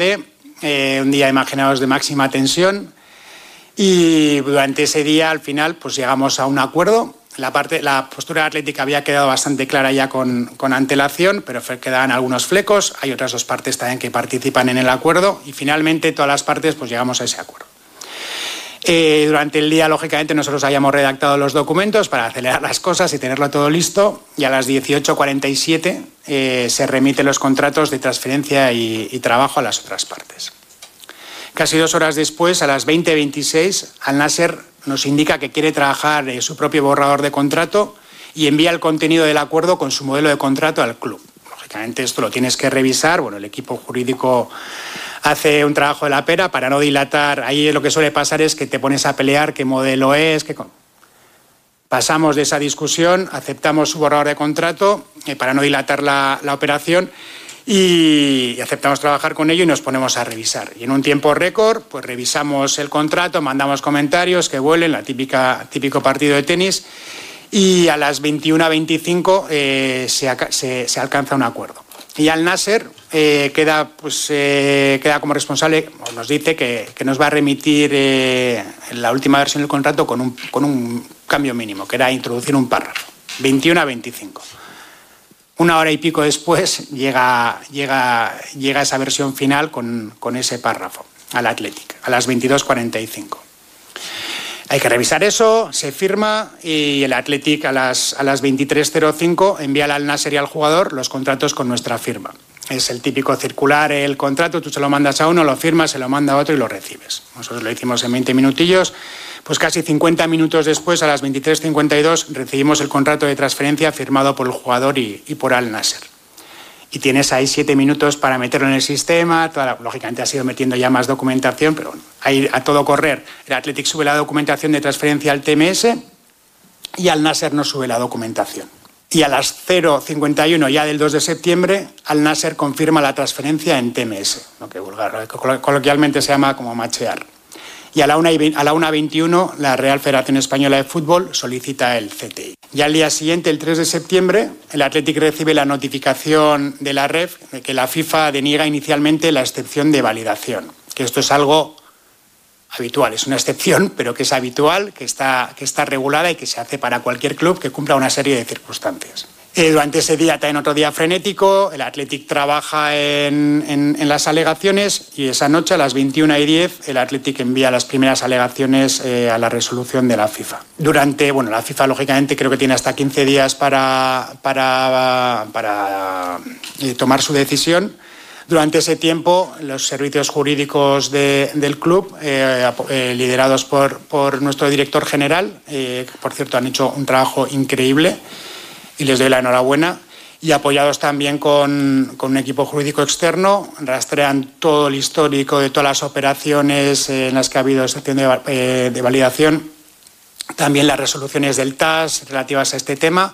D, un día, imaginaos, de máxima tensión y durante ese día, al final, pues llegamos a un acuerdo. La postura atlética había quedado bastante clara ya con antelación, pero quedaban algunos flecos. Hay otras dos partes también que participan en el acuerdo y finalmente todas las partes pues llegamos a ese acuerdo. Durante el día, lógicamente, nosotros habíamos redactado los documentos para acelerar las cosas y tenerlo todo listo y a las 18:47 se remiten los contratos de transferencia y trabajo a las otras partes. Casi 2 horas después, a las 20:26, Al Nassr nos indica que quiere trabajar su propio borrador de contrato y envía el contenido del acuerdo con su modelo de contrato al club. Lógicamente esto lo tienes que revisar, el equipo jurídico hace un trabajo de la pera para no dilatar. Ahí lo que suele pasar es que te pones a pelear qué modelo es, pasamos de esa discusión, aceptamos su borrador de contrato para no dilatar la operación y aceptamos trabajar con ello y nos ponemos a revisar. Y en un tiempo récord, pues revisamos el contrato, mandamos comentarios que vuelen, típico partido de tenis, y a las 21:25 se alcanza un acuerdo. Y Al Nassr queda como responsable, nos dice que nos va a remitir la última versión del contrato con un cambio mínimo, que era introducir un párrafo. 21:25. 1 hora y pico después llega esa versión final con ese párrafo al Athletic, a las 22:45. Hay que revisar eso, se firma y el Athletic a las 23:05 envía al Al Nassr y al jugador los contratos con nuestra firma. Es el típico circular, el contrato, tú se lo mandas a uno, lo firmas, se lo manda a otro y lo recibes. Nosotros lo hicimos en 20 minutillos, pues casi 50 minutos después, a las 23:52, recibimos el contrato de transferencia firmado por el jugador y por Al Nassr. Y tienes ahí 7 minutos para meterlo en el sistema, lógicamente has ido metiendo ya más documentación, pero bueno, ahí a todo correr. El Athletic sube la documentación de transferencia al TMS y Al Nassr no sube la documentación. Y a las 0:51 ya del 2 de septiembre, Al Nassr confirma la transferencia en TMS, lo que coloquialmente se llama como machear. Y a la 1:21 la Real Federación Española de Fútbol solicita el CTI. Ya al día siguiente, el 3 de septiembre, el Athletic recibe la notificación de la REF de que la FIFA deniega inicialmente la excepción de validación, que esto es algo habitual, es una excepción, pero que es habitual, que está regulada y que se hace para cualquier club que cumpla una serie de circunstancias. Durante ese día, también otro día frenético, el Athletic trabaja en las alegaciones y esa noche a las 21:10 el Athletic envía las primeras alegaciones a la resolución de la FIFA. La FIFA lógicamente creo que tiene hasta 15 días para tomar su decisión. Durante ese tiempo, los servicios jurídicos del club, liderados por nuestro director general, que por cierto han hecho un trabajo increíble y les doy la enhorabuena, y apoyados también con un equipo jurídico externo, rastrean todo el histórico de todas las operaciones en las que ha habido excepción de validación, también las resoluciones del TAS relativas a este tema.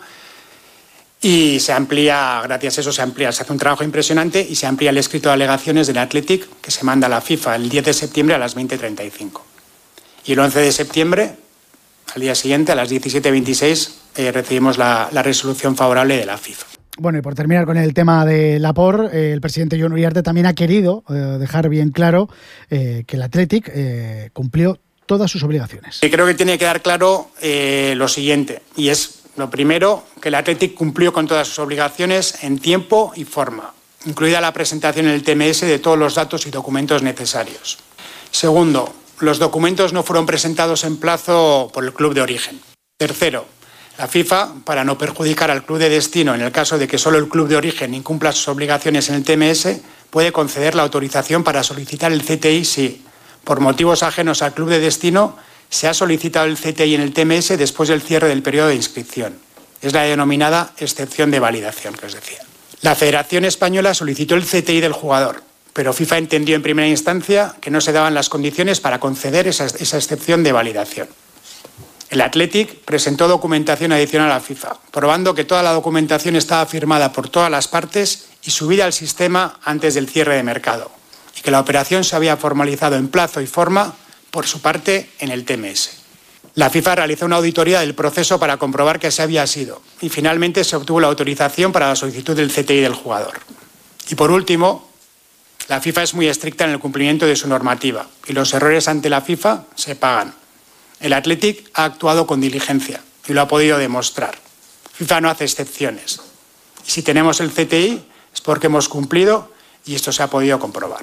Y se amplía, gracias a eso se hace un trabajo impresionante y se amplía el escrito de alegaciones del Athletic que se manda a la FIFA el 10 de septiembre a las 20:35. Y el 11 de septiembre, al día siguiente, a las 17:26, recibimos la resolución favorable de la FIFA. Bueno, y por terminar con el tema de Laporte, el presidente Joan Uriarte también ha querido dejar bien claro que el Athletic cumplió todas sus obligaciones. Y creo que tiene que quedar claro lo siguiente, y es lo primero, que el Athletic cumplió con todas sus obligaciones en tiempo y forma, incluida la presentación en el TMS de todos los datos y documentos necesarios. Segundo, los documentos no fueron presentados en plazo por el club de origen. Tercero, la FIFA, para no perjudicar al club de destino en el caso de que solo el club de origen incumpla sus obligaciones en el TMS, puede conceder la autorización para solicitar el CTI si, por motivos ajenos al club de destino, se ha solicitado el CTI en el TMS después del cierre del periodo de inscripción. Es la denominada excepción de validación que os decía. La Federación Española solicitó el CTI del jugador, pero FIFA entendió en primera instancia que no se daban las condiciones para conceder esa excepción de validación. El Athletic presentó documentación adicional a la FIFA, probando que toda la documentación estaba firmada por todas las partes y subida al sistema antes del cierre de mercado, y que la operación se había formalizado en plazo y forma por su parte en el TMS. La FIFA realizó una auditoría del proceso para comprobar que así había sido y finalmente se obtuvo la autorización para la solicitud del CTI del jugador. Y por último, la FIFA es muy estricta en el cumplimiento de su normativa y los errores ante la FIFA se pagan. El Athletic ha actuado con diligencia y lo ha podido demostrar. FIFA no hace excepciones. Y si tenemos el CTI es porque hemos cumplido y esto se ha podido comprobar.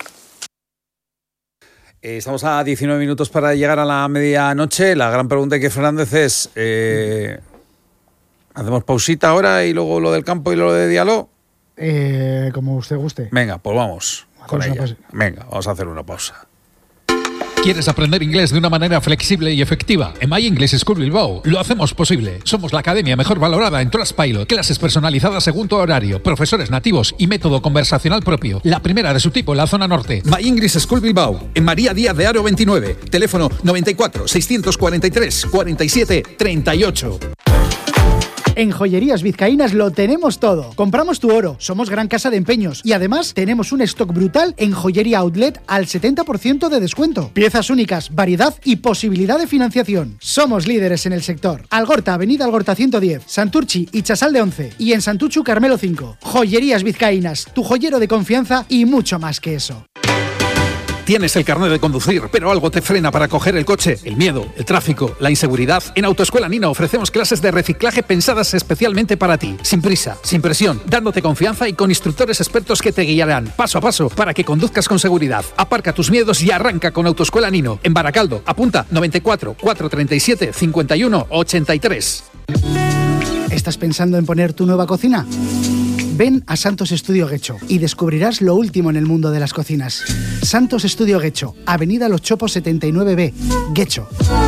Estamos a 19 minutos para llegar a la medianoche. La gran pregunta que Fernández es, ¿hacemos pausita ahora y luego lo del campo y lo de Diallo? Como usted guste. Venga, pues vamos con ella. Pues. Venga, vamos a hacer una pausa. ¿Quieres aprender inglés de una manera flexible y efectiva? En My English School Bilbao lo hacemos posible. Somos la academia mejor valorada en Trustpilot. Clases personalizadas según tu horario, profesores nativos y método conversacional propio. La primera de su tipo en la zona norte. My English School Bilbao, en María Díaz de Haro 29. Teléfono 94 643 47 38. En Joyerías Vizcaínas lo tenemos todo. Compramos tu oro, somos gran casa de empeños y además tenemos un stock brutal en Joyería Outlet al 70% de descuento. Piezas únicas, variedad y posibilidad de financiación. Somos líderes en el sector. Algorta, Avenida Algorta 110, Santurchi y Chasalde 11 y en Santuchu Carmelo 5. Joyerías Vizcaínas, tu joyero de confianza y mucho más que eso. Tienes el carnet de conducir, pero algo te frena para coger el coche. El miedo, el tráfico, la inseguridad. En Autoescuela Nina ofrecemos clases de reciclaje pensadas especialmente para ti. Sin prisa, sin presión, dándote confianza y con instructores expertos que te guiarán paso a paso para que conduzcas con seguridad. Aparca tus miedos y arranca con Autoescuela Nino. En Baracaldo, apunta 94 437 51 83. ¿Estás pensando en poner tu nueva cocina? Ven a Santos Estudio Guecho y descubrirás lo último en el mundo de las cocinas. Santos Estudio Guecho, Avenida Los Chopos 79B, Guecho.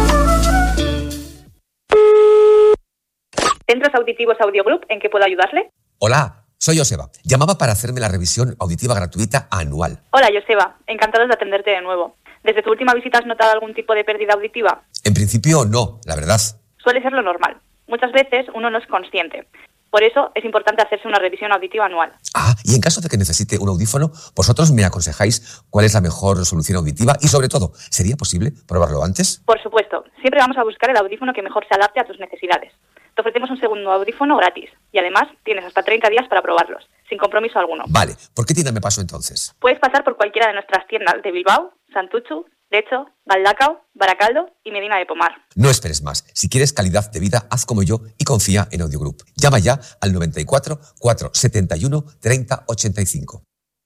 Centros Auditivos Audio Group, ¿en qué puedo ayudarle? Hola, soy Joseba. Llamaba para hacerme la revisión auditiva gratuita anual. Hola, Joseba. Encantados de atenderte de nuevo. ¿Desde tu última visita has notado algún tipo de pérdida auditiva? En principio no, la verdad. Suele ser lo normal. Muchas veces uno no es consciente. Por eso es importante hacerse una revisión auditiva anual. Y en caso de que necesite un audífono, vosotros me aconsejáis cuál es la mejor solución auditiva y, sobre todo, ¿sería posible probarlo antes? Por supuesto. Siempre vamos a buscar el audífono que mejor se adapte a tus necesidades. Te ofrecemos un segundo audífono gratis y además tienes hasta 30 días para probarlos, sin compromiso alguno. Vale, ¿por qué tienda me paso entonces? Puedes pasar por cualquiera de nuestras tiendas de Bilbao, Santuchu, Lecho, Galdakao, Baracaldo y Medina de Pomar. No esperes más. Si quieres calidad de vida, haz como yo y confía en Audio Group. Llama ya al 94 471 30 85.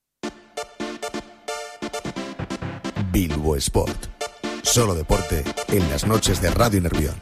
Bilbo Sport. Solo deporte en las noches de Radio Nervión.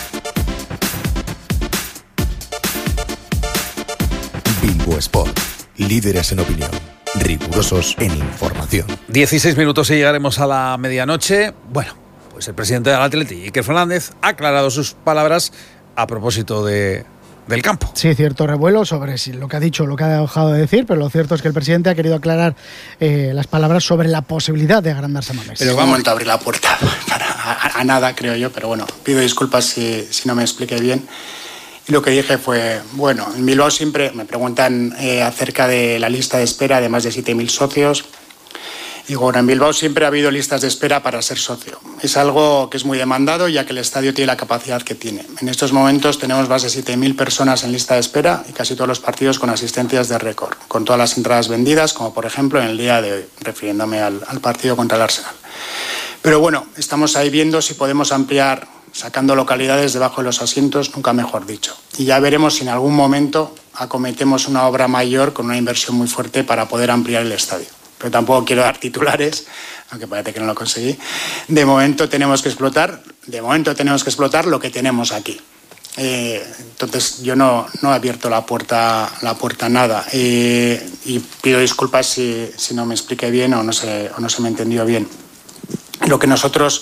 Bilbo Sport. Líderes en opinión, rigurosos en información. 16 minutos y llegaremos a la medianoche. Bueno, pues el presidente del Athletic, Iker Fernández, ha aclarado sus palabras a propósito del campo. Sí, cierto revuelo sobre lo que ha dicho, lo que ha dejado de decir, pero lo cierto es que el presidente ha querido aclarar las palabras sobre la posibilidad de agrandar San Mamés. Pero vamos a abrir la puerta a nada, creo yo, pero bueno, pido disculpas si no me expliqué bien. Y lo que dije fue, bueno, en Bilbao siempre me preguntan acerca de la lista de espera de más de 7.000 socios. Digo, bueno, en Bilbao siempre ha habido listas de espera para ser socio. Es algo que es muy demandado, ya que el estadio tiene la capacidad que tiene. En estos momentos tenemos más de 7.000 personas en lista de espera y casi todos los partidos con asistencias de récord, con todas las entradas vendidas, como por ejemplo en el día de hoy, refiriéndome al partido contra el Arsenal. Pero bueno, estamos ahí viendo si podemos ampliar, sacando localidades debajo de los asientos, nunca mejor dicho. Y ya veremos si en algún momento acometemos una obra mayor con una inversión muy fuerte para poder ampliar el estadio. Pero tampoco quiero dar titulares, aunque parece que no lo conseguí. De momento tenemos que explotar lo que tenemos aquí. Entonces yo no he abierto la puerta a nada. Y pido disculpas si no me expliqué bien o no se me entendió bien. Lo que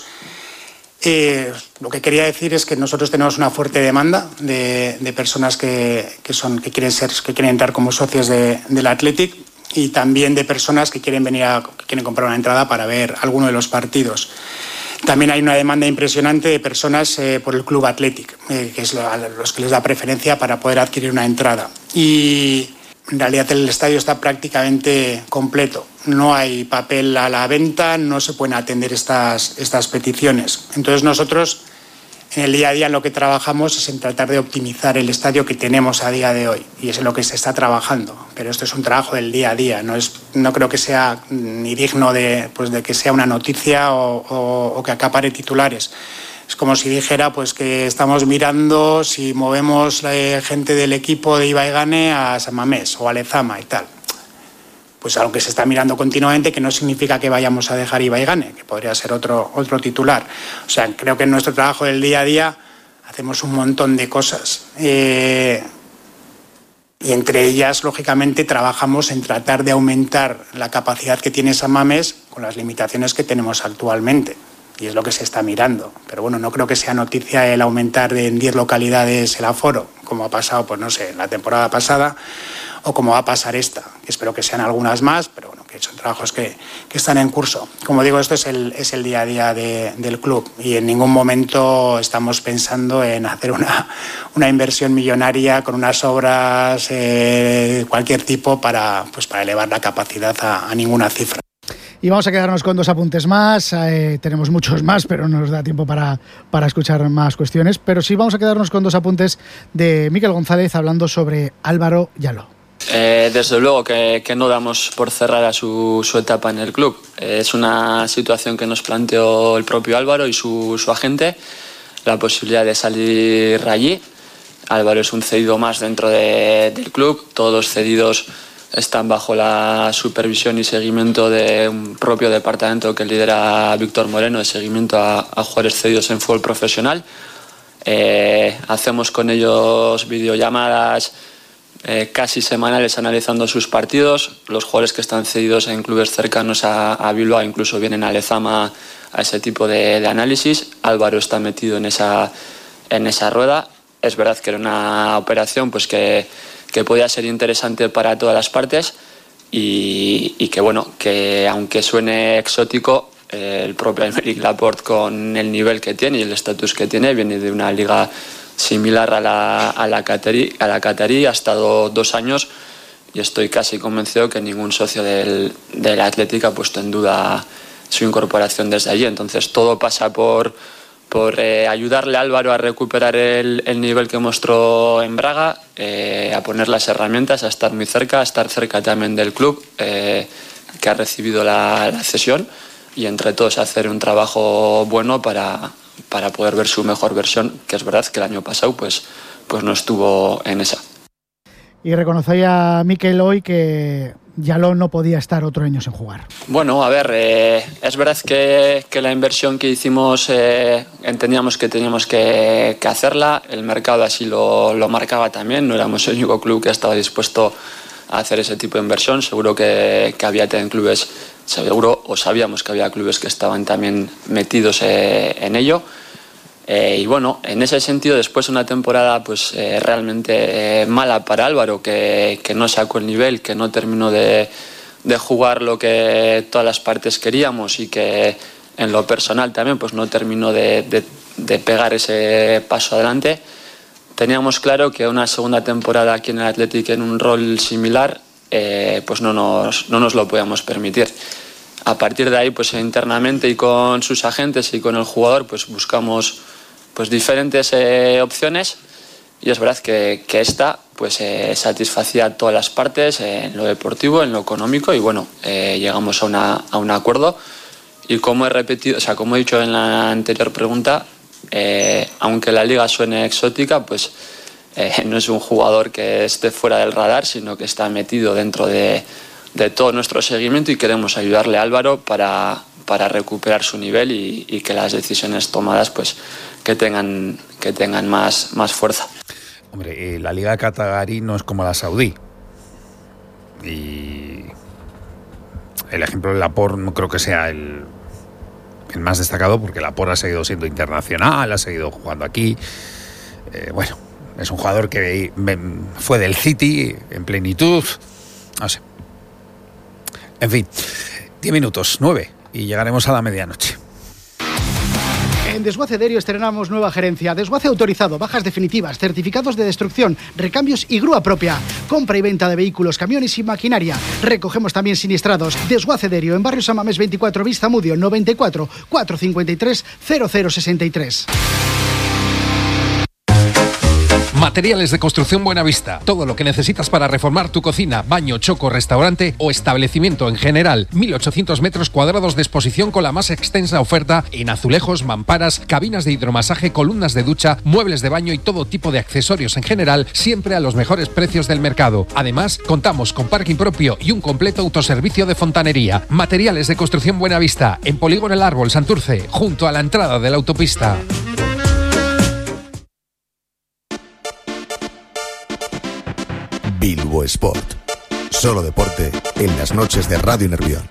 quería decir es que nosotros tenemos una fuerte demanda de personas que quieren entrar como socios del Athletic, y también de personas que quieren comprar una entrada para ver alguno de los partidos. También hay una demanda impresionante de personas por el Club Athletic, que es a los que les da preferencia para poder adquirir una entrada. Y en realidad el estadio está prácticamente completo. No hay papel a la venta, no se pueden atender estas peticiones. Entonces nosotros en el día a día en lo que trabajamos es en tratar de optimizar el estadio que tenemos a día de hoy, y es en lo que se está trabajando. Pero esto es un trabajo del día a día, no creo que sea ni digno de que sea una noticia o que acapare titulares. Es como si dijera pues que estamos mirando si movemos gente del equipo de Ibaigane a San Mamés o a Lezama y tal. Pues algo que se está mirando continuamente, que no significa que vayamos a dejar Ibaigane, que podría ser otro titular. O sea, creo que en nuestro trabajo del día a día hacemos un montón de cosas. Y entre ellas, lógicamente, trabajamos en tratar de aumentar la capacidad que tiene San Mamés con las limitaciones que tenemos actualmente. Y es lo que se está mirando. Pero bueno, no creo que sea noticia el aumentar en 10 localidades el aforo, como ha pasado, pues no sé, en la temporada pasada, o como va a pasar esta, que espero que sean algunas más, pero bueno, que son trabajos que están en curso. Como digo, esto es el día a día del club, y en ningún momento estamos pensando en hacer una inversión millonaria con unas obras de cualquier tipo para elevar la capacidad a ninguna cifra. Y vamos a quedarnos con 2 apuntes más. Tenemos muchos más, pero no nos da tiempo para escuchar más cuestiones. Pero sí vamos a quedarnos con 2 apuntes de Mikel González hablando sobre Álvaro Yaló. Desde luego que no damos por cerrada su etapa en el club. Es una situación que nos planteó el propio Álvaro y su agente, la posibilidad de salir allí. Álvaro es un cedido más dentro del club. Todos los cedidos están bajo la supervisión y seguimiento de un propio departamento que lidera Víctor Moreno, de seguimiento a jugadores cedidos en fútbol profesional. Hacemos con ellos videollamadas casi semanales analizando sus partidos. Los jugadores que están cedidos en clubes cercanos a Bilbao incluso vienen a Lezama a ese tipo de análisis. Álvaro está metido en esa rueda. Es verdad que era una operación pues que podía ser interesante para todas las partes y que bueno, que aunque suene exótico, el propio Aymeric Laporte, con el nivel que tiene y el estatus que tiene, viene de una liga similar a la catarí, ha estado 2 años y estoy casi convencido que ningún socio del Athletic ha puesto en duda su incorporación desde allí. Entonces todo pasa por ayudarle a Álvaro a recuperar el nivel que mostró en Braga, a poner las herramientas, a estar muy cerca, a estar cerca también del club que ha recibido la cesión, y entre todos hacer un trabajo bueno para poder ver su mejor versión, que es verdad que el año pasado pues no estuvo en esa. Y reconocía Mikel hoy que Yaló no podía estar otro año sin jugar. Bueno, a ver, es verdad que la inversión que hicimos entendíamos que teníamos que hacerla. El mercado así lo marcaba también. No éramos el único club que estaba dispuesto hacer ese tipo de inversión. Seguro que había también clubes, sabíamos que había clubes que estaban también metidos en ello. Y bueno, en ese sentido, después de una temporada pues realmente mala para Álvaro, que no sacó el nivel, que no terminó de jugar lo que todas las partes queríamos y que en lo personal también pues no terminó de pegar ese paso adelante, teníamos claro que una segunda temporada aquí en el Athletic en un rol similar pues no nos lo podíamos permitir. A partir de ahí, pues internamente y con sus agentes y con el jugador, pues buscamos pues diferentes opciones, y es verdad que esta pues satisfacía a todas las partes en lo deportivo, en lo económico, y bueno, llegamos a un acuerdo. Y como he dicho en la anterior pregunta, aunque la liga suene exótica, pues no es un jugador que esté fuera del radar, sino que está metido dentro de todo nuestro seguimiento, y queremos ayudarle a Álvaro para recuperar su nivel y que las decisiones tomadas pues que tengan más fuerza. Hombre, la liga qatarí no es como la saudí, y el ejemplo de Laporte no creo que sea el más destacado, porque Laporte ha seguido siendo internacional, ha seguido jugando aquí. Bueno, es un jugador que fue del City en plenitud, no sé. En fin, 10 minutos, 9, y llegaremos a la medianoche. En Desguace Derio estrenamos nueva gerencia. Desguace autorizado, bajas definitivas, certificados de destrucción, recambios y grúa propia. Compra y venta de vehículos, camiones y maquinaria. Recogemos también siniestrados. Desguace Derio, en Barrio San Mamés 24, Vista Mudio, 94 453 0063. Materiales de Construcción Buenavista. Todo lo que necesitas para reformar tu cocina, baño, choco, restaurante o establecimiento en general. 1.800 metros cuadrados de exposición con la más extensa oferta en azulejos, mamparas, cabinas de hidromasaje, columnas de ducha, muebles de baño y todo tipo de accesorios en general, siempre a los mejores precios del mercado. Además, contamos con parking propio y un completo autoservicio de fontanería. Materiales de Construcción Buenavista, en Polígono El Árbol, Santurce, junto a la entrada de la autopista. Bilbo Sport. Solo deporte en las noches de Radio Nervión.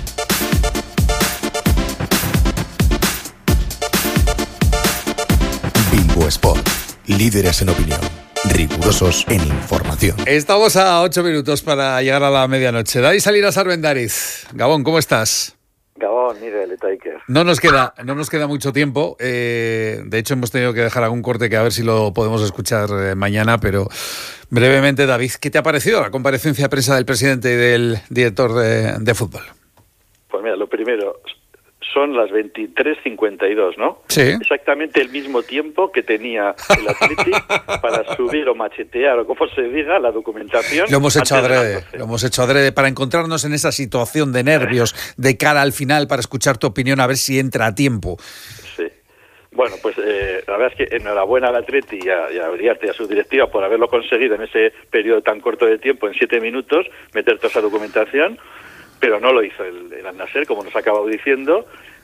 Bilbo Sport. Líderes en opinión. Rigurosos en información. Estamos a 8 minutos para llegar a la medianoche. David Salinas Arbendáriz. Gabón, ¿cómo estás? Gabón, Miguel, Etaiker. No nos queda mucho tiempo. De hecho, hemos tenido que dejar algún corte que a ver si lo podemos escuchar mañana, pero brevemente, David, ¿qué te ha parecido la comparecencia de prensa del presidente y del director de fútbol? Pues mira, lo primero, son las 23:52, ¿no? Sí. Exactamente el mismo tiempo que tenía el Athletic para subir o machetear, o como se diga, la documentación. Lo hemos hecho adrede para encontrarnos en esa situación de nervios de cara al final, para escuchar tu opinión, a ver si entra a tiempo. Sí. Bueno, pues la verdad es que enhorabuena al Athletic y a Uriarte y a su directiva por haberlo conseguido en ese periodo tan corto de tiempo, en 7 minutos, meter toda esa documentación. Pero no lo hizo el Al-Nassr, como nos ha acabado diciendo,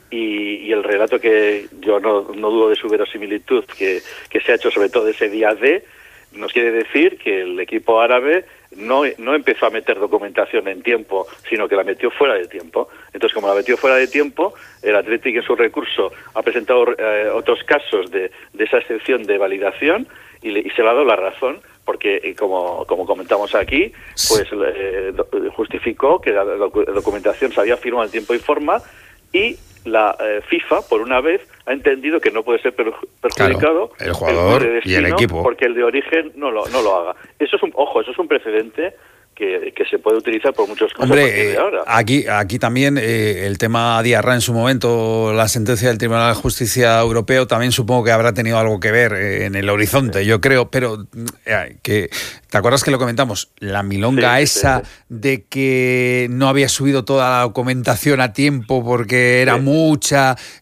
y el relato, que yo no dudo de su verosimilitud, que se ha hecho sobre todo ese día D, nos quiere decir que el equipo árabe no empezó a meter documentación en tiempo, sino que la metió fuera de tiempo. Entonces, como la metió fuera de tiempo, el Athletic en su recurso ha presentado otros casos de esa excepción de validación y se le ha dado la razón, porque como comentamos aquí, pues justificó que la documentación se había firmado en tiempo y forma, y la FIFA, por una vez, ha entendido que no puede ser perjudicado, claro, el jugador y el equipo, porque el de origen no lo haga. Eso es un precedente que se puede utilizar por muchos casos. Hombre, aquí también el tema Diarra en su momento, la sentencia del Tribunal de Justicia Europeo, también supongo que habrá tenido algo que ver en el horizonte, yo creo, pero que ¿te acuerdas que lo comentamos? La milonga de que no había subido toda la documentación a tiempo porque era mucha.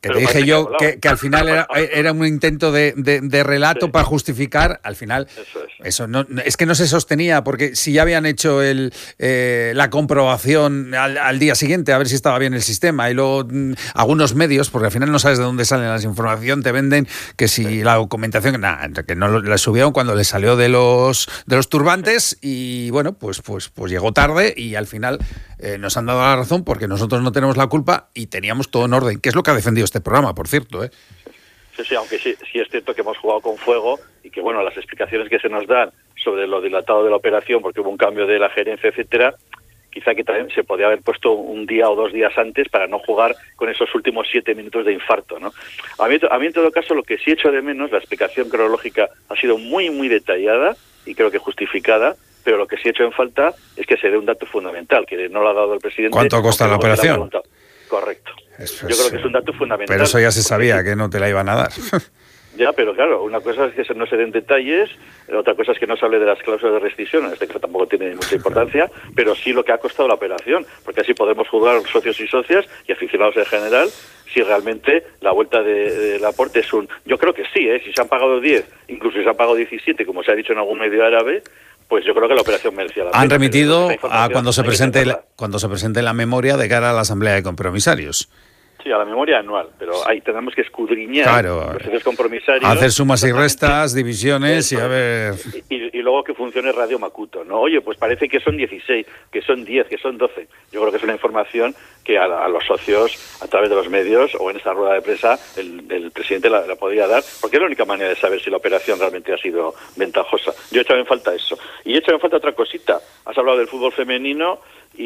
Que te dije yo que al final era un intento de relato para justificar, al final eso no, es que no se sostenía, porque si ya habían hecho la comprobación al día siguiente a ver si estaba bien el sistema, y luego algunos medios, porque al final no sabes de dónde salen las información, te venden que si la documentación, que no la subieron cuando le salió de los turbantes, y bueno, pues llegó tarde y al final nos han dado la razón, porque nosotros no tenemos la culpa y teníamos todo en orden, que es lo que ha defendido este programa, por cierto, Sí, aunque sí es cierto que hemos jugado con fuego y que, bueno, las explicaciones que se nos dan sobre lo dilatado de la operación, porque hubo un cambio de la gerencia, etcétera, quizá que también se podía haber puesto un día o 2 días antes para no jugar con esos últimos 7 minutos de infarto, ¿no? A mí en todo caso, lo que sí echo de menos, la explicación cronológica ha sido muy, muy detallada y creo que justificada, pero lo que sí echo en falta es que se dé un dato fundamental, que no lo ha dado el presidente. ¿Cuánto cuesta la operación? Correcto. Yo creo que es un dato fundamental. Pero eso ya se sabía, que no te la iban a dar. Ya, pero claro, una cosa es que no se den detalles, otra cosa es que no se hable de las cláusulas de rescisión, en este caso tampoco tiene mucha importancia, pero sí lo que ha costado la operación, porque así podemos jugar socios y socias y aficionados en general, si realmente la vuelta de Laporte es yo creo que sí, si se han pagado 10, incluso si se han pagado 17, como se ha dicho en algún medio árabe, pues yo creo que la operación merecía la pena. Han remitido a cuando se presente la memoria de cara a la Asamblea de Compromisarios. Sí, a la memoria anual, pero ahí tenemos que escudriñar los socios compromisarios. Hacer sumas y restas, divisiones y a ver... Y luego que funcione Radio Makuto, ¿no? Oye, pues parece que son 16, que son 10, que son 12. Yo creo que es una información que a los socios, a través de los medios o en esta rueda de prensa, el presidente la podría dar, porque es la única manera de saber si la operación realmente ha sido ventajosa. Yo he echado en falta eso. Y he echado en falta otra cosita. Has hablado del fútbol femenino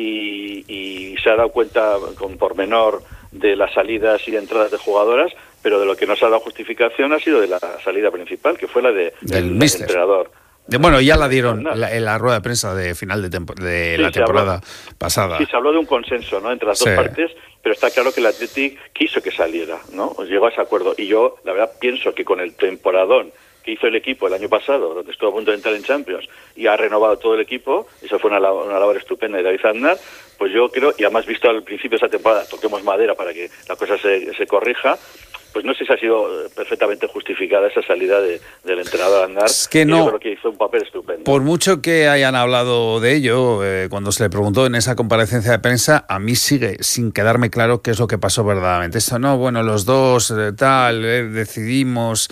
y se ha dado cuenta con pormenor de las salidas y entradas de jugadoras, pero de lo que no se ha dado justificación ha sido de la salida principal, que fue la del entrenador. Bueno, ya la dieron en la rueda de prensa de final de la temporada pasada. Sí, se habló de un consenso, ¿no?, entre las dos partes, pero está claro que el Athletic quiso que saliera, ¿no? Llegó a ese acuerdo. Y yo, la verdad, pienso que con el temporadón que hizo el equipo el año pasado, donde estuvo a punto de entrar en Champions, y ha renovado todo el equipo, eso fue una labor estupenda de David Aznar, pues yo creo, y además visto al principio de esa temporada, toquemos madera para que la cosa se corrija, pues no sé si ha sido perfectamente justificada esa salida del entrenador Aznar. Es que no, yo creo que hizo un papel estupendo. Por mucho que hayan hablado de ello, cuando se le preguntó en esa comparecencia de prensa, a mí sigue sin quedarme claro qué es lo que pasó verdaderamente. Esto no, bueno, los dos decidimos,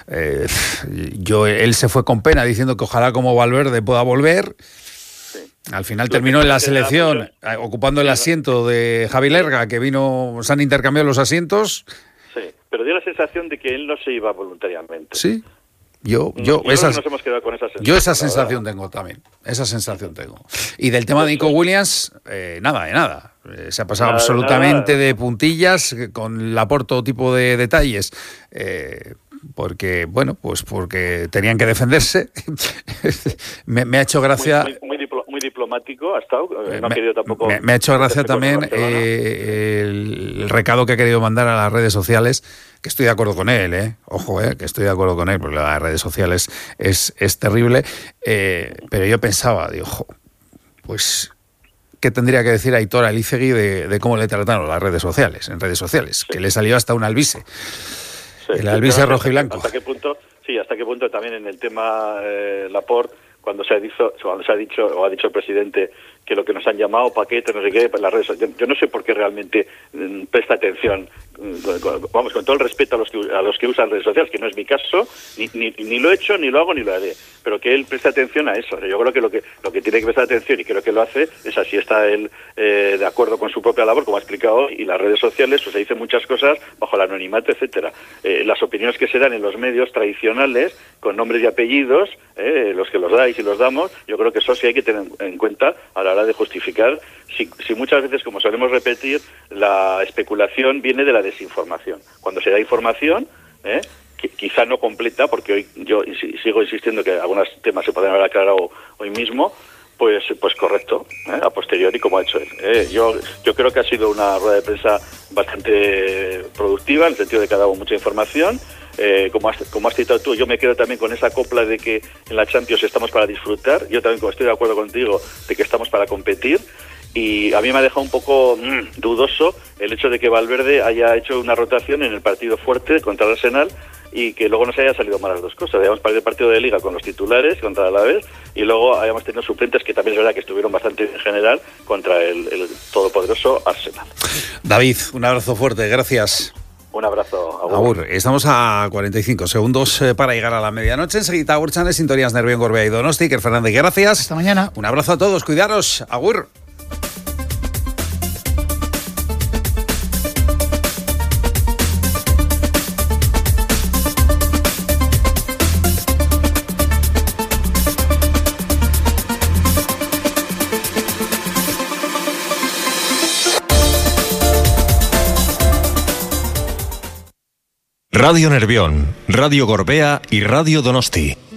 él se fue con pena diciendo que ojalá como Valverde pueda volver. Al final terminó en la selección ocupando el asiento de Javi Lerga, que vino, se han intercambiado los asientos. Sí, pero dio la sensación de que él no se iba voluntariamente. Sí, yo esa sensación tengo también. Esa sensación tengo. Y del tema de Nico Williams, nada de nada. Se ha pasado absolutamente de puntillas, con Laporte todo tipo de detalles. Porque, bueno, pues porque tenían que defenderse. me ha hecho gracia... Muy diplomático ha estado, no ha querido tampoco... Me ha hecho gracia también el recado que ha querido mandar a las redes sociales, que estoy de acuerdo con él, ojo, que estoy de acuerdo con él, porque las redes sociales es terrible, pero yo pensaba, digo, pues... ¿qué tendría que decir Aitor Elizegui de cómo le trataron las redes sociales, en redes sociales? Sí. Que le salió hasta un albise. Sí, el albise rojo y blanco. ¿Hasta qué punto también en el tema Laporte, cuando se ha dicho o ha dicho el presidente que lo que nos han llamado paquete, no sé qué, las redes sociales, yo no sé por qué realmente presta atención, vamos, con todo el respeto a los que usan redes sociales, que no es mi caso, ni lo he hecho, ni lo hago, ni lo haré, pero que él preste atención a eso. Yo creo que lo que tiene que prestar atención, y creo que lo hace, es así está él de acuerdo con su propia labor, como ha explicado hoy, y las redes sociales, pues se dicen muchas cosas bajo el anonimato, etcétera. Las opiniones que se dan en los medios tradicionales, con nombres y apellidos, los que los dais y los damos, yo creo que eso sí hay que tener en cuenta a la hora de justificar, si muchas veces, como solemos repetir, la especulación viene de la desinformación. Cuando se da información, quizá no completa, porque hoy yo sigo insistiendo que algunos temas se pueden haber aclarado hoy mismo, pues correcto, a posteriori, como ha hecho él. Yo creo que ha sido una rueda de prensa bastante productiva, en el sentido de que ha dado mucha información. Como has citado tú, yo me quedo también con esa copla de que en la Champions estamos para disfrutar. Yo también estoy de acuerdo contigo de que estamos para competir. Y a mí me ha dejado un poco dudoso el hecho de que Valverde haya hecho una rotación en el partido fuerte contra el Arsenal y que luego nos haya salido mal las dos cosas. Habíamos perdido el partido de Liga con los titulares contra el Alavés y luego habíamos tenido suplentes que también es verdad que estuvieron bastante bien en general contra el todopoderoso Arsenal. David, un abrazo fuerte, gracias. Un abrazo. Agur. Estamos a 45 segundos para llegar a la medianoche. Enseguida Agur Chanes, Sintonías Nervión, Gorbea y Donosti. Iker Fernández, gracias. Hasta mañana. Un abrazo a todos, cuidaros. Agur. Radio Nervión, Radio Gorbea y Radio Donosti.